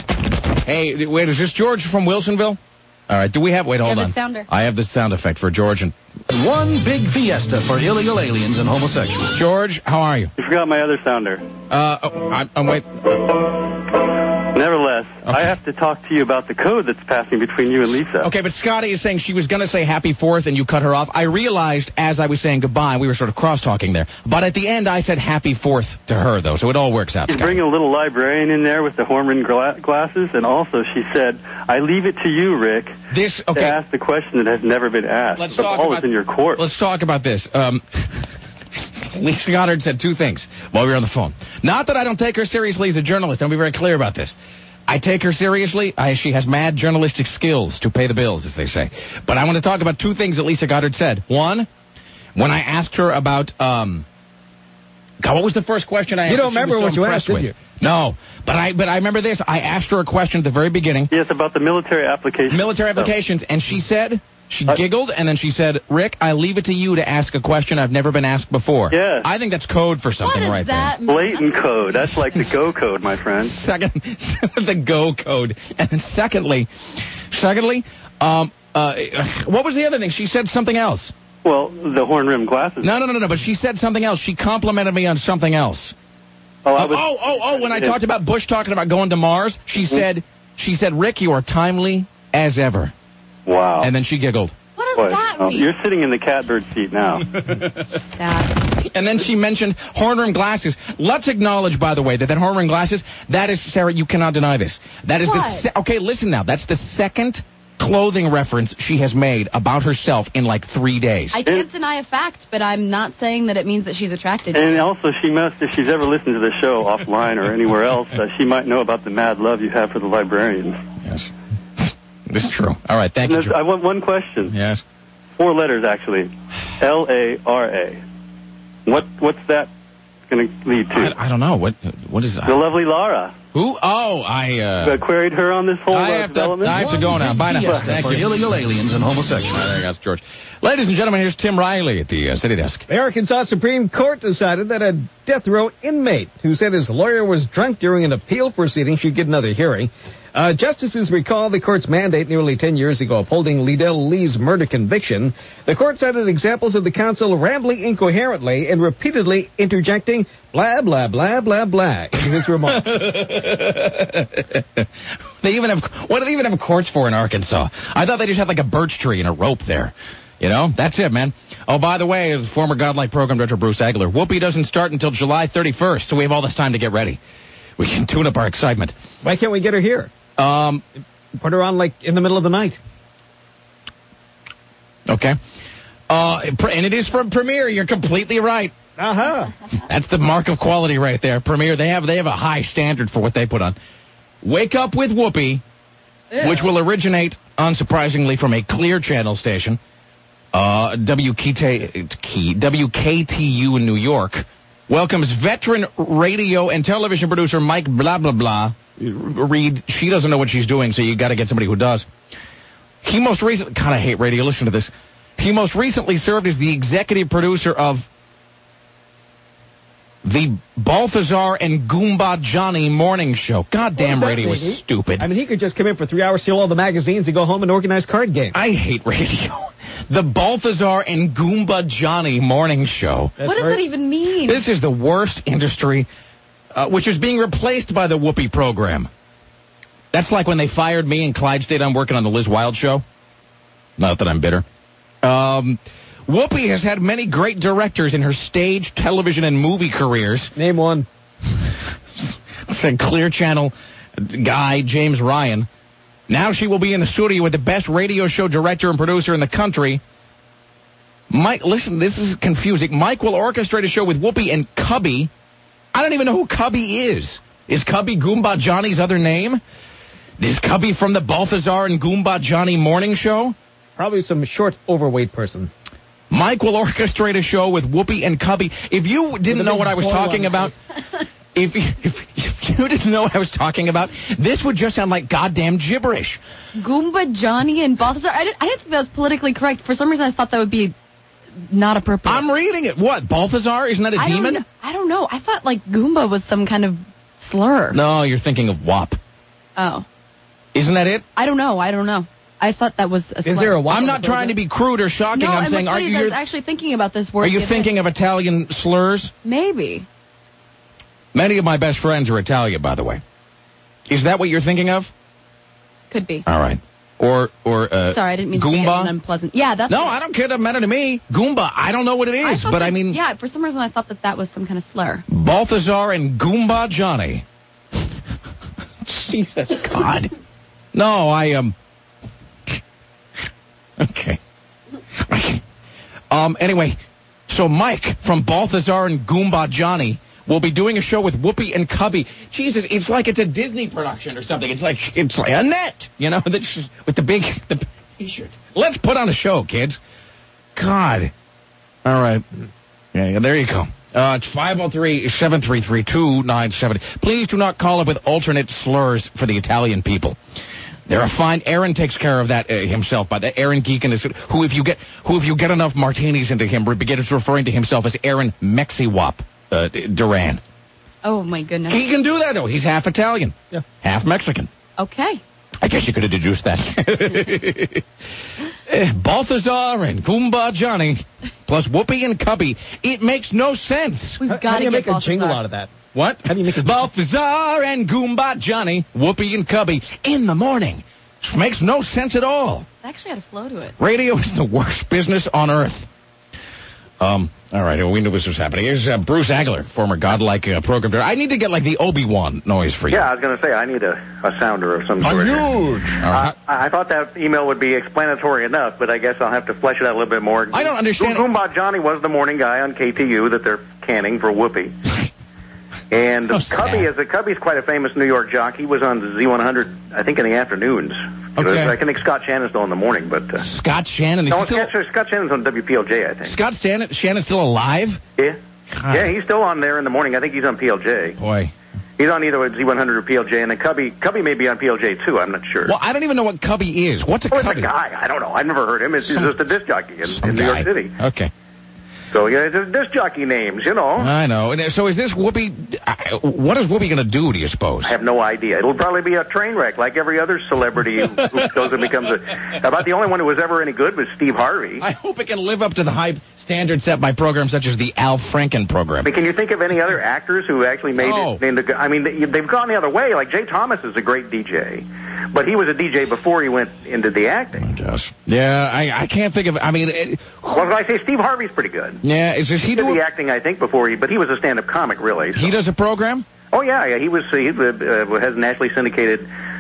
A: Hey, wait, is this George from Wilsonville? All right, do we have... Wait, hold
C: have
A: on.
C: the sounder.
A: I have the sound effect for George. And
H: One big fiesta for illegal aliens and homosexuals.
A: George, how are you?
E: You forgot my other sounder.
A: Uh, oh, I'm, I'm wait.
E: Nevertheless,
A: Okay.
E: I have to talk to you about the code that's passing between you and Lisa.
A: Okay, but Scotty is saying she was going to say happy fourth and you cut her off. I realized as I was saying goodbye, we were sort of cross-talking there. But at the end, I said happy fourth to her, though, so it all works out,
E: She's
A: Scotty.
E: bringing a little librarian in there with the horn-rimmed gla- glasses, and also she said, I leave it to you, Rick,
A: This,
E: to
A: okay,
E: ask the question that has never been asked.
A: let's
E: the
A: talk
E: ball
A: about...
E: is in your court.
A: Let's talk about this. Um... Lisa Goddard said two things while we were on the phone. Not that I don't take her seriously as a journalist. I'll be very clear about this. I take her seriously. I, she has mad journalistic skills to pay the bills, as they say. But I want to talk about two things that Lisa Goddard said. One, when I asked her about, um, God, what was the first question I asked?
B: You don't
A: her she
B: remember
A: was so
B: what you
A: impressed
B: asked, did
A: with?
B: you?
A: No, but I but I remember this. I asked her a question at the very beginning.
E: Yes, about the military application.
A: Military
E: stuff.
A: applications, and she said, she
E: Uh,
A: giggled, and then she said, Rick, I leave it to you to ask a question I've never been asked before.
E: Yes.
A: I think that's code for
C: What
A: something
C: does
A: right
C: that mean?
E: Blatant code. That's like the go code, my friend.
A: there. Second, the go code. And then secondly, secondly, um, uh, what was the other thing? She said something else.
E: Well, the horn-rimmed glasses.
A: No, no, no, no, no, but she said something else. She complimented me on something else.
E: Oh, I
A: Oh,
E: was,
A: oh, oh, oh, when I talked about Bush talking about going to Mars, she said, she said, Rick, you are timely as ever.
E: Wow.
A: And then she giggled.
C: What does
E: Boy,
C: that
E: oh,
C: mean?
E: you're sitting in the catbird seat now.
C: Sad.
A: And then she mentioned horn-rimmed glasses. Let's acknowledge, by the way, that that horn-rimmed glasses, that is, Sarah, you cannot deny this. That is the,
C: What?
A: se- okay, listen now, that's the second clothing reference she has made about herself in like three days.
C: I can't deny a fact, but I'm not saying that it means that she's attracted to
E: And
C: you.
E: also, she must, if she's ever listened to the show offline or anywhere else, uh, she might know about the mad love you have for the librarians.
A: Yes. It is true. All right, thank
E: And
A: you.
E: there's- I want one question.
A: Yes.
E: Four letters, actually. L A R A. What What's that going to lead to?
A: I, I don't know. What What is
E: The
A: that?
E: lovely Laura.
A: Who? Oh, I, uh...
E: Uh, queried her on this whole
A: I
E: uh,
A: have, to,
E: development.
A: I have to go now. Bye now.
H: Fiesta
A: Thank
H: for
A: you.
H: illegal aliens and homosexuals.
A: All right, there you go. That's George. Ladies and gentlemen, here's Tim Riley at the uh, City Desk.
B: The Arkansas Supreme Court decided that a death row inmate who said his lawyer was drunk during an appeal proceeding should get another hearing. Uh, justices recall the court's mandate nearly ten years ago upholding Liddell Lee's murder conviction. The court cited examples of the counsel rambling incoherently and repeatedly interjecting blah, blah, blah, blah, blah in his remarks.
A: They even have, what do they even have courts for in Arkansas? I thought they just had like a birch tree and a rope there. You know, that's it, man. Oh, by the way, as former Godlike program director Bruce Agler, Whoopi doesn't start until July thirty-first, so we have all this time to get ready. We can tune up our excitement.
B: Why can't we get her here?
A: Um,
B: Put her on, like, in the middle of the night.
A: okay. Uh, and it is from Premiere. You're completely right.
B: Uh-huh.
A: That's the mark of quality right there. Premiere, they have they have a high standard for what they put on. Wake Up with Whoopi
C: Ew.
A: which will originate, unsurprisingly, from a Clear Channel station, uh, W K T U in New York, welcomes veteran radio and television producer Mike blah, blah, blah. Reed, she doesn't know what she's doing, so you got to get somebody who does. He most recently, God, I hate radio, listen to this. He most recently served as the executive producer of the Balthazar and Goomba Johnny morning show. Goddamn, radio is stupid.
B: I mean, he could just come in for three hours, steal all the magazines, and go home and organize card games.
A: I hate radio. The Balthazar and Goomba Johnny morning show.
C: That's what does right. that even mean?
A: This is the worst industry, uh, which is being replaced by the Whoopi program. That's like when they fired me and Clyde stayed on working on the Liz Wilde show. Not that I'm bitter. Um, Whoopi has had many great directors in her stage, television, and movie careers.
B: Name one.
A: Said Clear Channel guy James Ryan. Now she will be in the studio with the best radio show director and producer in the country. Mike, listen, this is confusing. Mike will orchestrate a show with Whoopi and Cubby. I don't even know who Cubby is. Is Cubby Goomba Johnny's other name? Is Cubby from the Balthazar and Goomba Johnny morning show?
B: Probably some short, overweight person.
A: Mike will orchestrate a show with Whoopi and Cubby. If you didn't know what I was talking about, if, if, if you didn't know what I was talking about, this would just sound like goddamn gibberish.
C: Goomba Johnny and Balthazar. I didn't, I didn't think that was politically correct. For some reason, I thought that would be not appropriate.
A: I'm reading it. What, Balthazar? Isn't that a
C: I
A: demon?
C: Don't, I don't know. I thought, like, Goomba was some kind of slur.
A: No, you're thinking of W A P.
C: Oh.
A: Isn't that it?
C: I don't know. I don't know. I thought that was a slur.
B: Is there a W A P?
A: I'm not trying to be crude or shocking.
C: No,
A: I'm saying, are
C: you
A: you
C: I was actually thinking about this word.
A: Are you thinking of Italian slurs?
C: Maybe.
A: Many of my best friends are Italian, by the way. Is that what you're thinking of?
C: Could be.
A: All right. Or, or, uh,
C: Sorry, I didn't mean
A: Goomba?
C: to make it unpleasant. Yeah, that's...
A: No, I don't care. It doesn't matter to me. Goomba, I don't know what it is,
C: I
A: but
C: that,
A: I mean...
C: Yeah, for some reason I thought that that was some kind of slur.
A: Balthazar and Goomba Johnny. Jesus God. No, I, um... Okay. um, anyway, so Mike from Balthazar and Goomba Johnny will be doing a show with Whoopi and Cubby. Jesus, it's like it's a Disney production or something. It's like, it's like Annette, you know, with the big, the t-shirt. Let's put on a show, kids. God. All right. Yeah, yeah, there you go. Uh, it's five oh three, seven three three, two nine seven zero. Please do not call up with alternate slurs for the Italian people. They're a fine. Aaron takes care of that uh, himself. But Aaron Geekin is who, if you get who, if you get enough martinis into him, begins referring to himself as Aaron Mexiwap uh, Duran.
C: Oh my goodness.
A: He can do that though. He's half Italian,
B: yeah,
A: half Mexican.
C: Okay.
A: I guess you could have deduced that. Balthazar and Goomba Johnny, plus Whoopi and Cubby. It makes no sense.
C: We've
B: How,
C: got
B: how
C: to
B: do you
C: get
B: make
C: Balthazar.
B: a jingle out of that?
A: What?
B: How do you make a
A: Balthazar and Goomba Johnny, Whoopi and Cubby in the morning? Which makes no sense at all.
C: It actually had a flow to it.
A: Radio is the worst business on earth. Um, all right, well, we knew this was happening. Here's uh, Bruce Agler, former godlike uh, program director. I need to get like the Obi-Wan noise for you.
I: Yeah, I was going to say, I need a, a sounder of some sort.
A: Huge.
I: Uh, I, I thought that email would be explanatory enough, but I guess I'll have to flesh it out a little bit more.
A: I don't understand.
I: Goomba Johnny was the morning guy on K T U that they're canning for Whoopi. And
A: Oh,
I: Cubby
A: sad.
I: is a Cubby's quite a famous New York jockey. He was on Z one hundred, I think, in the afternoons.
A: Okay.
I: I think Scott Shannon's still in the morning, but uh,
A: Scott Shannon is
I: no,
A: still.
I: Scott, Scott Shannon's on W P L J, I think.
A: Scott Shannon, Shannon's still alive?
I: Yeah,
A: God.
I: yeah, he's still on there in the morning. I think he's on P L J.
A: Boy.
I: He's on either Z one hundred or P L J, and then Cubby, Cubby may be on P L J too. I'm not sure.
A: Well, I don't even know what Cubby is. What's a
I: Oh, it's
A: Cubby?
I: a guy. I don't know. I've never heard him. It's,
A: Some-
I: he's just a disc jockey in,
A: Some
I: in New
A: guy.
I: York City.
A: Okay.
I: So yeah, it's disc jockey names, you know.
A: I know. And so is this Whoopi? uh, What is Whoopi going to do, do you suppose?
I: I have no idea. It'll probably be a train wreck like every other celebrity who, who goes and becomes a... About the only one who was ever any good was Steve Harvey.
A: I hope it can live up to the high standards set by programs such as the Al Franken program.
I: I mean, can you think of any other actors who actually made
A: No.
I: it into... I mean, they- they've gone the other way. Like Jay Thomas is a great D J. But he was a D J before he went into the acting.
A: Yes. Yeah, I, I can't think of... I mean... It,
I: Well, I say Steve Harvey's pretty good.
A: yeah, is this, he
I: He did
A: do
I: the
A: a,
I: acting, I think, before he... But he was a stand-up comic, really. So.
A: He does a program?
I: Oh, yeah, yeah. He was... He uh, has nationally syndicated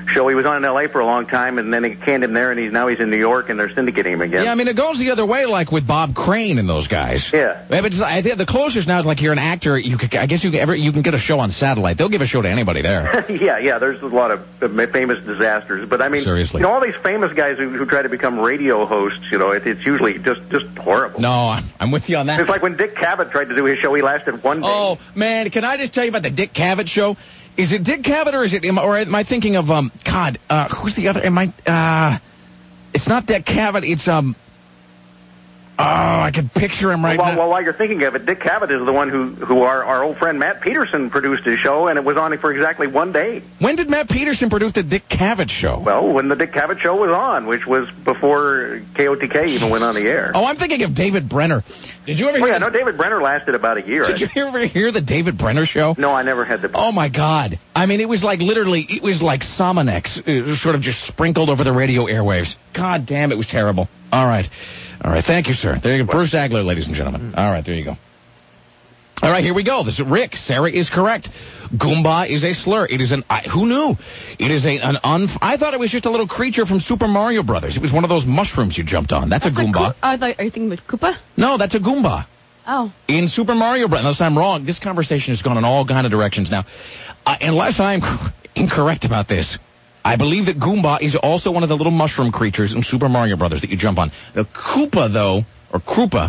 I: show. He was on in L A for a long time, and then they canned him there, and he's now he's in New York, and they're syndicating him again.
A: Yeah, I mean, it goes the other way, like with Bob Crane and those guys.
I: Yeah.
A: But it's, I think the closest now is like you're an actor. You could, I guess you can ever you can get a show on satellite. They'll give a show to anybody there.
I: yeah, yeah. There's a lot of uh, famous disasters, but I mean,
A: seriously,
I: you know, all these famous guys who, who try to become radio hosts. You know, it, it's usually just just horrible.
A: No, I'm, I'm with you on that.
I: It's like when Dick Cavett tried to do his show. He lasted one day.
A: Oh man, can I just tell you about the Dick Cavett show? Is it Dick Cavett or is it, or am I thinking of, um, God, uh, who's the other, am I, uh, it's not Dick Cavett, it's, um, oh, I can picture him right
I: well,
A: now.
I: Well, while you're thinking of it, Dick Cavett is the one who, who our, our old friend Matt Peterson produced his show, and it was on for exactly one day.
A: When did Matt Peterson produce the Dick Cavett show?
I: Well, when the Dick Cavett show was on, which was before K O T K even went on the air.
A: Oh, I'm thinking of David Brenner. Did you ever hear?
I: Oh, yeah,
A: the...
I: no, David Brenner lasted about a year.
A: Did you ever hear the David Brenner show?
I: No, I never had the...
A: Oh, my God. I mean, it was like literally, it was like Somonex, uh, sort of just sprinkled over the radio airwaves. God damn, it was terrible. All right. All right, thank you, sir. There you go. Bruce Agler, ladies and gentlemen. All right, there you go. All right, here we go. This is Rick. Sarah is correct. Goomba is a slur. It is an... I, who knew? It is a, an un... I thought it was just a little creature from Super Mario Brothers. It was one of those mushrooms you jumped on. That's, that's a Goomba.
C: A, are, they, are you thinking about Koopa?
A: No, that's a Goomba.
C: Oh.
A: In Super Mario Brothers. Unless I'm wrong. This conversation has gone in all kind of directions now. Uh, unless I'm incorrect about this, I believe that Goomba is also one of the little mushroom creatures in Super Mario Brothers that you jump on. The Koopa, though, or Krupa,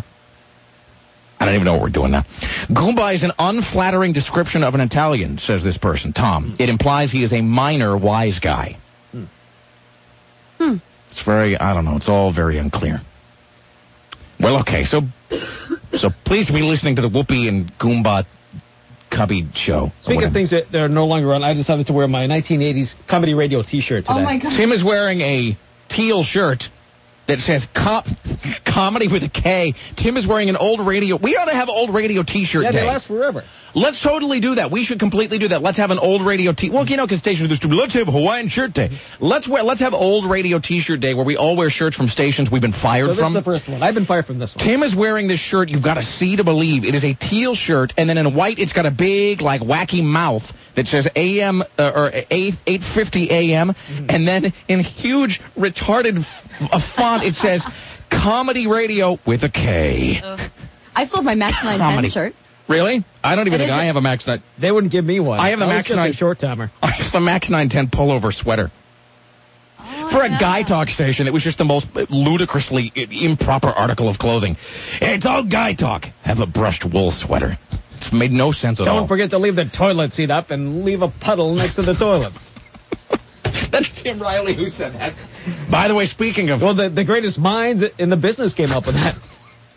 A: I don't even know what we're doing now. Goomba is an unflattering description of an Italian, says this person, Tom. It implies he is a minor wise guy.
C: Hmm. Hmm.
A: It's very, I don't know, it's all very unclear. Well, okay, so so please be listening to the Whoopi and Goomba Cubby show.
B: Speaking of things that are no longer on, I decided to wear my nineteen eighties comedy radio T-shirt today.
C: Oh, my God.
A: Tim is wearing a teal shirt that says cop, comedy with a K. Tim is wearing an old radio. We ought to have old radio T-shirt
B: yeah,
A: day.
B: Yeah, they last forever.
A: Let's totally do that. We should completely do that. Let's have an old radio T. Well, you know, because stations are distributed. Let's have Hawaiian shirt day. Let's wear. Let's have old radio T-shirt day where we all wear shirts from stations we've been fired
B: so this
A: from.
B: This is the first one. I've been fired from this one.
A: Tim is wearing this shirt. You've got to see to believe. It is a teal shirt, and then in white, it's got a big, like, wacky mouth that says A M uh, or eight eight fifty A M, mm-hmm. and then in huge retarded f- a font it says comedy radio with a K.
C: Uh, I still have my Max nine ten shirt.
A: Really? I don't even think I have a Max nine.
B: They wouldn't give me one.
A: I have the Max nine
B: short timer.
A: I have the Max nine ten pullover sweater.
C: Oh,
A: For a
C: yeah.
A: Guy Talk station, it was just the most ludicrously improper article of clothing. It's all Guy Talk. Have a brushed wool sweater. It's made no sense at
B: Don't
A: all.
B: Don't forget to leave the toilet seat up and leave a puddle next to the toilet.
A: That's Tim Riley who said that. By the way, speaking of...
B: Well, the, the greatest minds in the business came up with that.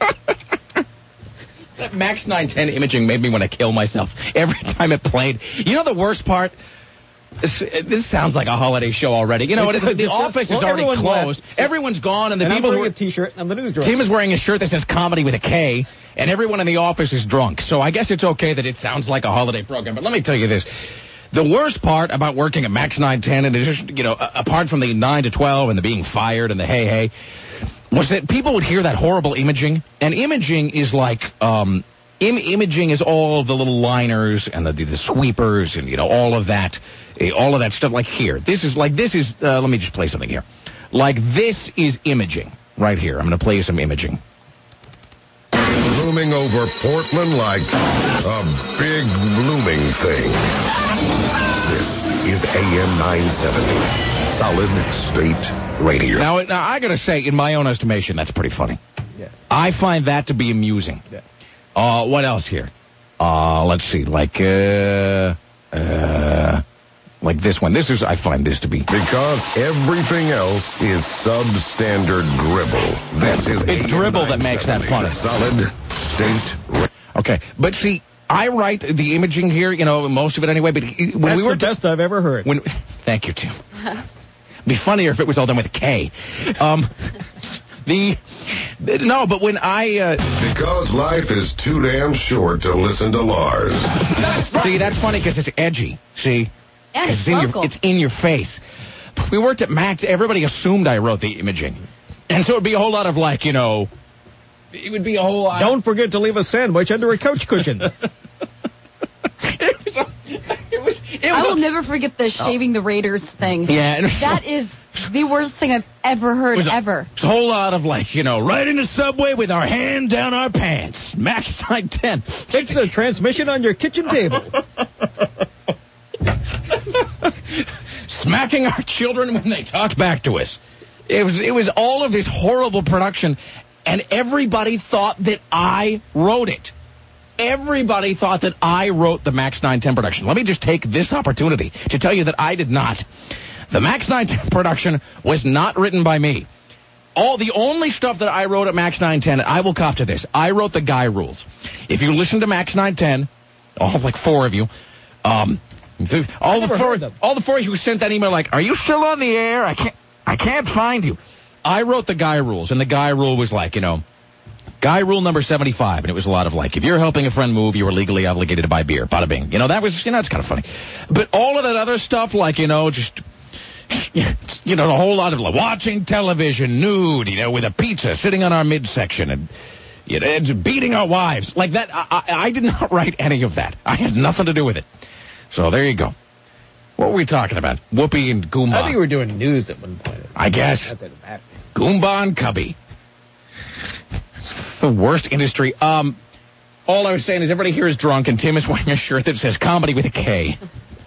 A: That Max nine ten imaging made me want to kill myself every time it played. You know the worst part? This, this sounds like a holiday show already. You know, what? the, the office
B: well,
A: is already closed.
B: Left, so.
A: Everyone's gone, and the
B: and
A: people
B: I'm
A: who
B: wearing a T-shirt. I'm the news director.
A: Tim is wearing a shirt that says comedy with a K, and everyone in the office is drunk. So I guess it's okay that it sounds like a holiday program. But let me tell you this. The worst part about working at Max nine ten, and it's just, you know, apart from the nine to twelve and the being fired and the hey, hey, was that people would hear that horrible imaging. And imaging is like, um, im- imaging is all the little liners and the, the sweepers and, you know, all of that, uh, all of that stuff. Like here, this is like, this is, uh, let me just play something here. Like this is imaging right here. I'm going to play you some imaging.
D: Looming over Portland like a big blooming thing. This is A M nine seventy, Solid State Radio.
A: Now, now I got to say, in my own estimation, that's pretty funny.
B: Yeah.
A: I find that to be amusing.
B: Yeah.
A: Uh, what else here? Uh, let's see, like, uh, uh, like this one. This is, I find this to be.
D: Because everything else is substandard dribble. This is
A: It's dribble that makes that funny.
D: Solid State Radio.
A: Okay, but see, I write the imaging here, you know, most of it anyway, but when
B: That's
A: we were
B: the best I've ever heard.
A: When, thank you, Tim. It'd be funnier if it was all done with a K. Um, the, no, but when I, uh...
D: Because life is too damn short to listen to Lars.
A: See, that's funny because it's edgy, see?
C: Yeah, it's,
A: it's, in your, it's in your face. But we worked at Max, everybody assumed I wrote the imaging. And so it would be a whole lot of, like, you know... It would be a whole lot...
B: Don't forget to leave a sandwich under a couch cushion.
A: It was, it was
C: I will never forget the shaving the Raiders thing.
A: Yeah.
C: That is the worst thing I've ever heard,
A: It was a,
C: ever.
A: It's a whole lot of, like, you know, right in the subway with our hand down our pants. Max nine ten.
B: Fix the transmission on your kitchen table.
A: Smacking our children when they talk back to us. It was it was all of this horrible production, and everybody thought that I wrote it. Everybody thought that I wrote the Max nine ten production. Let me just take this opportunity to tell you that I did not. The Max nine ten production was not written by me. All the only stuff that I wrote at Max nine ten, I will cop to this. I wrote the guy rules. If you listen to Max nine ten, all like four of you, um, all the four, all the four of you who sent that email, like, are you still on the air? I can't, I can't find you. I wrote the guy rules, and the guy rule was like, you know, guy rule number seventy-five, and it was a lot of like, if you're helping a friend move, you are legally obligated to buy beer. Bada bing. You know, that was, you know, it's kind of funny. But all of that other stuff, like, you know, just, you know, a whole lot of like, watching television, nude, you know, with a pizza sitting on our midsection, and, you know, and beating our wives. Like that, I, I, I did not write any of that. I had nothing to do with it. So there you go. What were we talking about? Whoopi and Goomba.
B: I think we were doing news at one point.
A: I guess. Goomba and Cubby. It's the worst industry. Um, all I was saying is everybody here is drunk, and Tim is wearing a shirt that says comedy with a K.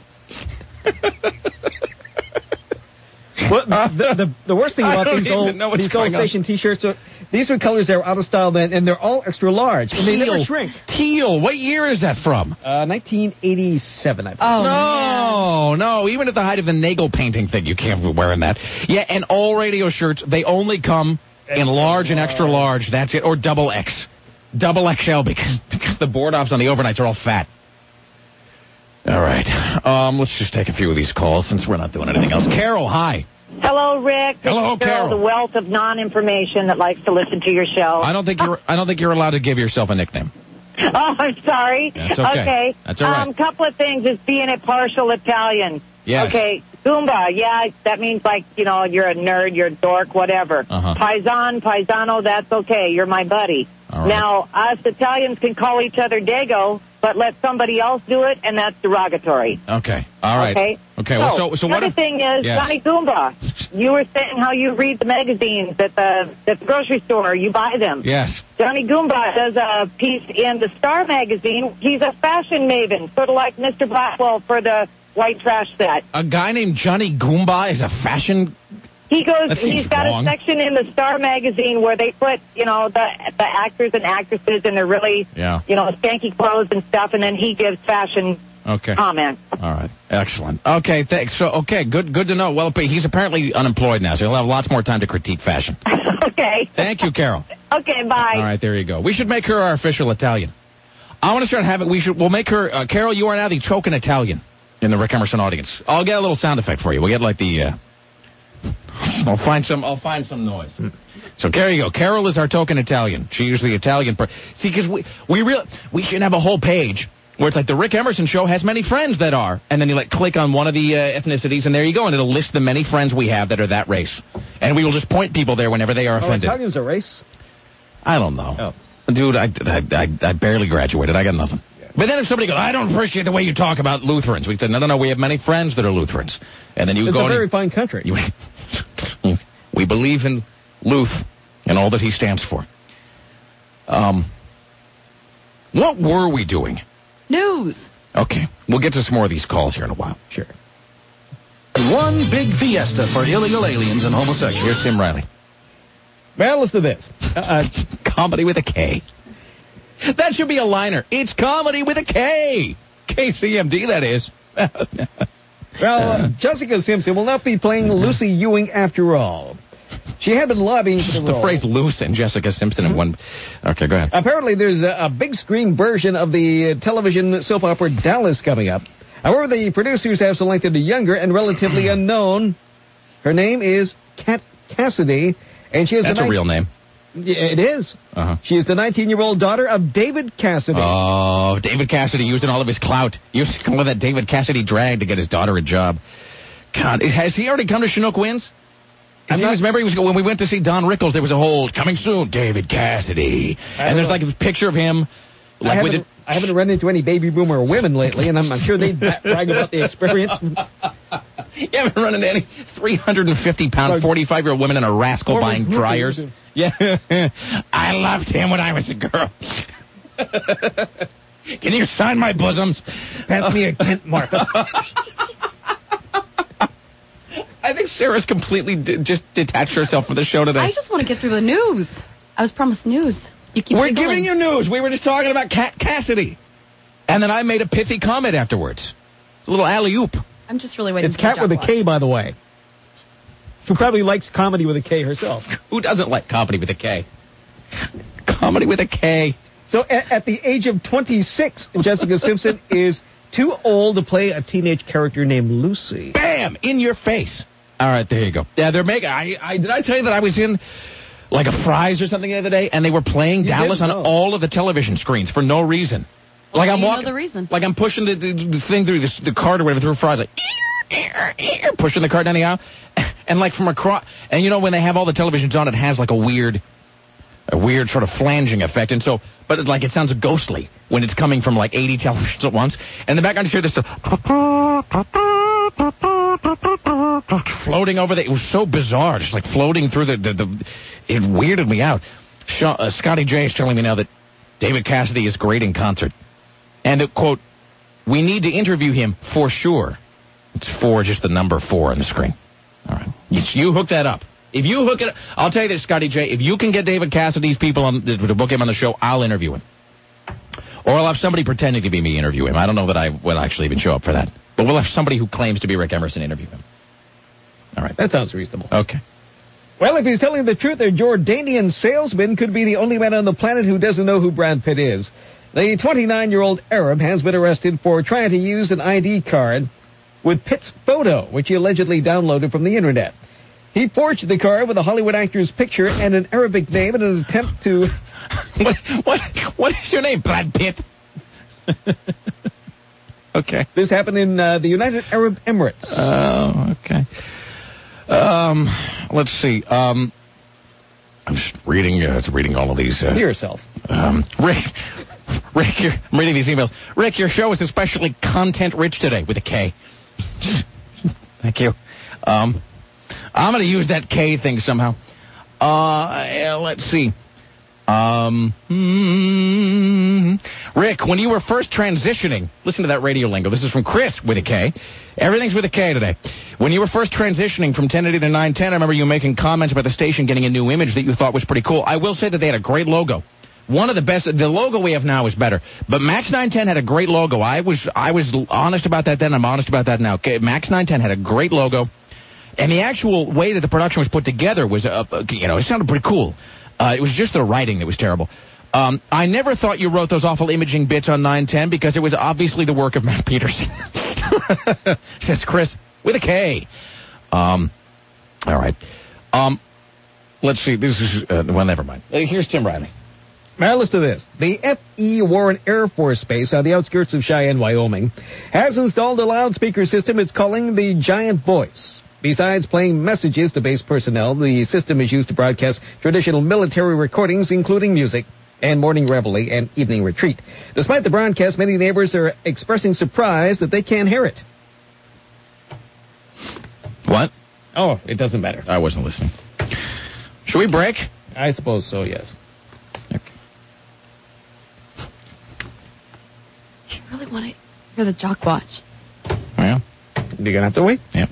B: Well, the, the, the worst thing about these old, these old station on. T-shirts are these were colors that were out of style then, and they're all extra large, and
A: Teal.
B: they never shrink.
A: Teal. What year is that from?
B: Uh, nineteen eighty-seven, I believe.
A: Oh, no, man. no. Even at the height of the Nagel painting thing, you can't be wearing that. Yeah, and all radio shirts, they only come in large and extra large. That's it. Or double X. Double X L, because, because the board ops on the overnights are all fat. All right. Um, let's just take a few of these calls since we're not doing anything else. Carol, hi.
J: Hello, Rick.
A: Hello,
J: This is
A: Carol.
J: The wealth of non-information that likes to listen to your show.
A: I don't think you're. I don't think you're allowed to give yourself a nickname.
J: Oh, I'm sorry.
A: That's okay.
J: Okay.
A: That's all right.
J: Um, couple of things is being a partial Italian.
A: Yes.
J: Okay. Goomba, yeah, that means like, you know, you're a nerd, you're a dork, whatever.
A: Uh-huh.
J: Paisan, paisano, that's okay. You're my buddy.
A: All right.
J: Now, us Italians can call each other Dago, but let somebody else do it, and that's derogatory.
A: Okay. All right.
J: Okay.
A: Okay.
J: So,
A: Well, so so what?
J: the other
A: If,
J: thing is,
A: Yes.
J: Johnny Goomba, you were saying how you read the magazines at the, at the grocery store. You buy them.
A: yes.
J: Johnny Goomba does a piece in the Star magazine. He's a fashion maven, sort of like Mister Blackwell for the white trash set.
A: A guy named Johnny Goomba is a fashion.
J: He goes.
A: That seems
J: He's got
A: wrong.
J: a section in the Star magazine where they put, you know, the the actors and actresses in their really,
A: Yeah.
J: you know, skanky clothes and stuff, and then he gives fashion
A: Okay.
J: comments.
A: All right. Excellent. Okay. Thanks. So okay. Good. Good to know. Well, he's apparently unemployed now, so he'll have lots more time to critique fashion.
J: Okay.
A: Thank you, Carol.
J: Okay. Bye.
A: All right. There you go. We should make her our official Italian. I want to start having. We should. We'll make her. Uh, Carol, you are now the token Italian in the Rick Emerson audience. I'll get a little sound effect for you. We'll get like the. Uh, I'll find some. I'll find some noise. So there you go. Carol is our token Italian. She is the Italian. Per- See, because we we real we should have a whole page where it's like the Rick Emerson Show has many friends that are, and then you like click on one of the uh, ethnicities, and there you go, and it'll list the many friends we have that are that race, and we will just point people there whenever they are
B: Oh,
A: offended.
B: Italian's a race?
A: I don't know,
B: Oh.
A: dude. I, I I I barely graduated. I got nothing. But then if somebody goes, I don't appreciate the way you talk about Lutherans, we said, no, no, no, we have many friends that are Lutherans, and then you
B: It's
A: go
B: a
A: and
B: very
A: you-
B: fine country.
A: you- we believe in Luth and all that he stands for. Um, what were we doing?
C: News.
A: Okay, we'll get to some more of these calls here in a while.
B: Sure.
H: One big fiesta for illegal aliens and homosexuals.
A: Here's Tim Riley.
B: Well, listen to this. Uh, uh,
A: Comedy with a K. That should be a liner. It's comedy with a K. K C M D, that is.
B: well, uh, Jessica Simpson will not be playing Lucy Ewing after all. She had been lobbying for the
A: The
B: role.
A: phrase loose and Jessica Simpson in one. Okay, go ahead.
B: Apparently, there's a, a big screen version of the uh, television soap opera Dallas coming up. However, the producers have selected a younger and relatively unknown. Her name is Kat Cassidy, and she is
A: That's
B: the
A: a real name.
B: Yeah, it is.
A: Uh-huh.
B: She is the nineteen-year-old daughter of David Cassidy.
A: Oh, David Cassidy using all of his clout. Using all of that David Cassidy drag to get his daughter a job. God, has he already come to Chinook Winds? He
B: not,
A: was, remember, he was when we went to see Don Rickles, there was a whole coming soon, David Cassidy, and there's
B: know.
A: like a picture of him, Like
B: I,
A: with
B: haven't,
A: it.
B: I haven't run into any baby boomer women lately, and I'm, I'm sure they'd brag about the experience.
A: You haven't run into any three hundred fifty pound, forty-five-year-old women in a rascal buying dryers? Yeah. I loved him when I was a girl. Can you sign my bosoms?
B: Pass me a Kent marker.
A: I think Sarah's completely d- just detached herself from the show today.
C: I just want to get through the news. I was promised news. You keep
A: We're
C: giggling.
A: giving you news. We were just talking about Cat Cassidy. And then I made a pithy comment afterwards. A little alley-oop.
C: I'm just really waiting
B: It's
C: for
B: Cat
C: the
B: with a
C: job
B: K, by the way. Who probably likes comedy with a K herself.
A: Who doesn't like comedy with a K? Comedy with a K.
B: So at, at the age of twenty-six, Jessica Simpson is too old to play a teenage character named Lucy.
A: Bam! In your face. All right, there you go. Yeah, they're making... I, I, did I tell you that I was in like a Fry's or something the other day, and they were playing
B: You
A: Dallas on
B: didn't know.
A: all of the television screens for no reason.
C: Well,
A: like
C: now
A: I'm
C: you know
A: walking,
C: the reason.
A: like I'm pushing the, the, the thing through this, the cart or whatever through Fry's, like pushing the cart down the aisle, and like from across. And you know when they have all the televisions on, it has like a weird, a weird sort of flanging effect, and so, but it, like it sounds ghostly when it's coming from like eighty televisions at once. And in the background you hear this stuff floating over the. It was so bizarre, just like floating through the. the, the it weirded me out. Shaw, uh, Scotty J is telling me now that David Cassidy is great in concert. And, uh, quote, we need to interview him for sure. It's four, just the number four on the screen. All right. You, you hook that up. If you hook it up, I'll tell you this, Scotty J, if you can get David Cassidy's people on, to, to book him on the show, I'll interview him. Or I'll have somebody pretending to be me interview him. I don't know that I will actually even show up for that. But we'll have somebody who claims to be Rick Emerson interview him. All right.
B: That sounds reasonable.
A: Okay.
B: Well, if he's telling the truth, a Jordanian salesman could be the only man on the planet who doesn't know who Brad Pitt is. The twenty-nine-year-old Arab has been arrested for trying to use an I D card with Pitt's photo, which he allegedly downloaded from the internet. He forged the card with a Hollywood actor's picture and an Arabic name in an attempt to...
A: what, what, what is your name, Brad Pitt? Okay.
B: This happened in uh, the United Arab Emirates.
A: Oh, okay. Um, let's see. Um, I'm just reading, uh, reading all of these. Uh,
B: to yourself.
A: Um, Rick, Rick, you're, I'm reading these emails. Rick, your show is especially content-rich today with a K. Thank you. Um, I'm going to use that K thing somehow. Uh, let's see. Um, mm, Rick, when you were first transitioning, listen to that radio lingo. This is from Chris with a K. Everything's with a K today. When you were first transitioning from ten eighty to nine ten, I remember you making comments about the station getting a new image that you thought was pretty cool. I will say that they had a great logo. One of the best. The logo we have now is better. But Max nine ten had a great logo. I was I was honest about that then. I'm honest about that now. Okay, Max nine ten had a great logo. And the actual way that the production was put together was, uh, you know, it sounded pretty cool. Uh, it was just the writing that was terrible. Um, I never thought you wrote those awful imaging bits on nine ten because it was obviously the work of Matt Peterson. Says Chris with a K. Um, all right. Um, let's see. This is, uh, well, never mind. Uh, here's Tim Riley.
B: Now listen to this. The F E Warren Air Force Base on the outskirts of Cheyenne, Wyoming, has installed a loudspeaker system it's calling the Giant Voice. Besides playing messages to base personnel, the system is used to broadcast traditional military recordings, including music and morning reveille and evening retreat. Despite the broadcast, many neighbors are expressing surprise that they can't hear it.
A: What?
B: Oh, it doesn't matter.
A: I wasn't listening. Should we break?
B: I suppose so, yes.
A: Okay.
C: I really want to hear the Jock Watch.
A: Yeah.
B: You're going to have to wait?
A: Yeah.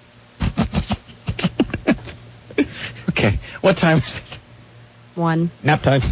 A: Okay. What time is it?
C: One.
B: Nap time.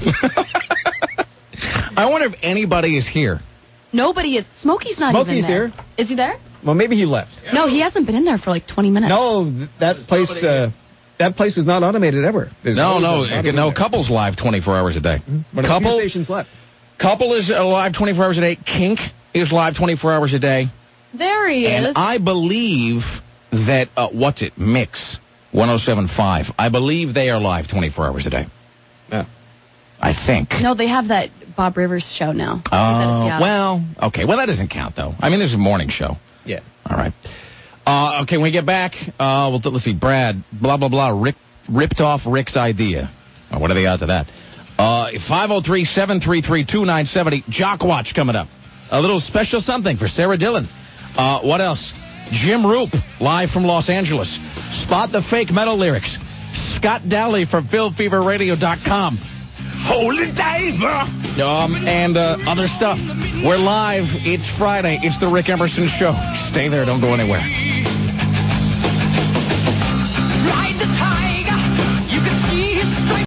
A: I wonder if anybody is here.
C: Nobody is. Smokey's not
B: Smokey's
C: even there.
B: here.
C: Is he there?
B: Well, maybe he left.
C: No, he hasn't been in there for like twenty minutes.
B: No, th- that place, uh, that place is not automated ever. There's
A: No,
B: always
A: no,
B: a body
A: no.
B: there.
A: Couple's live twenty-four hours a day.
B: Mm-hmm. But
A: Couple
B: a few stations left.
A: Couple is uh, live twenty-four hours a day. Kink is live twenty-four hours a day.
C: There he
A: and
C: is.
A: I believe that, uh, what's it, Mix one oh seven point five. I believe they are live twenty-four hours a day.
B: Yeah.
A: I think.
C: No, they have that Bob Rivers show now.
A: Oh,
C: Uh,
A: well, okay. Well, that doesn't count, though. I mean, there's a morning show.
B: Yeah.
A: All right. Uh, okay, when we get back, uh, we'll, let's see, Brad, blah, blah, blah, Rick, ripped off Rick's idea. Oh, what are the odds of that? Uh, five oh three, seven three three, two nine seven oh. Jock Watch coming up. A little special something for Sarah Dillon. Uh, what else? Jim Roop, live from Los Angeles. Spot the fake metal lyrics. Scott Daly from Phil Fever Radio dot com. Holy diver! Um, and uh, other stuff. We're live. It's Friday. It's the Rick Emerson Show. Stay there. Don't go anywhere.
K: Ride the tiger. You can see his stripes.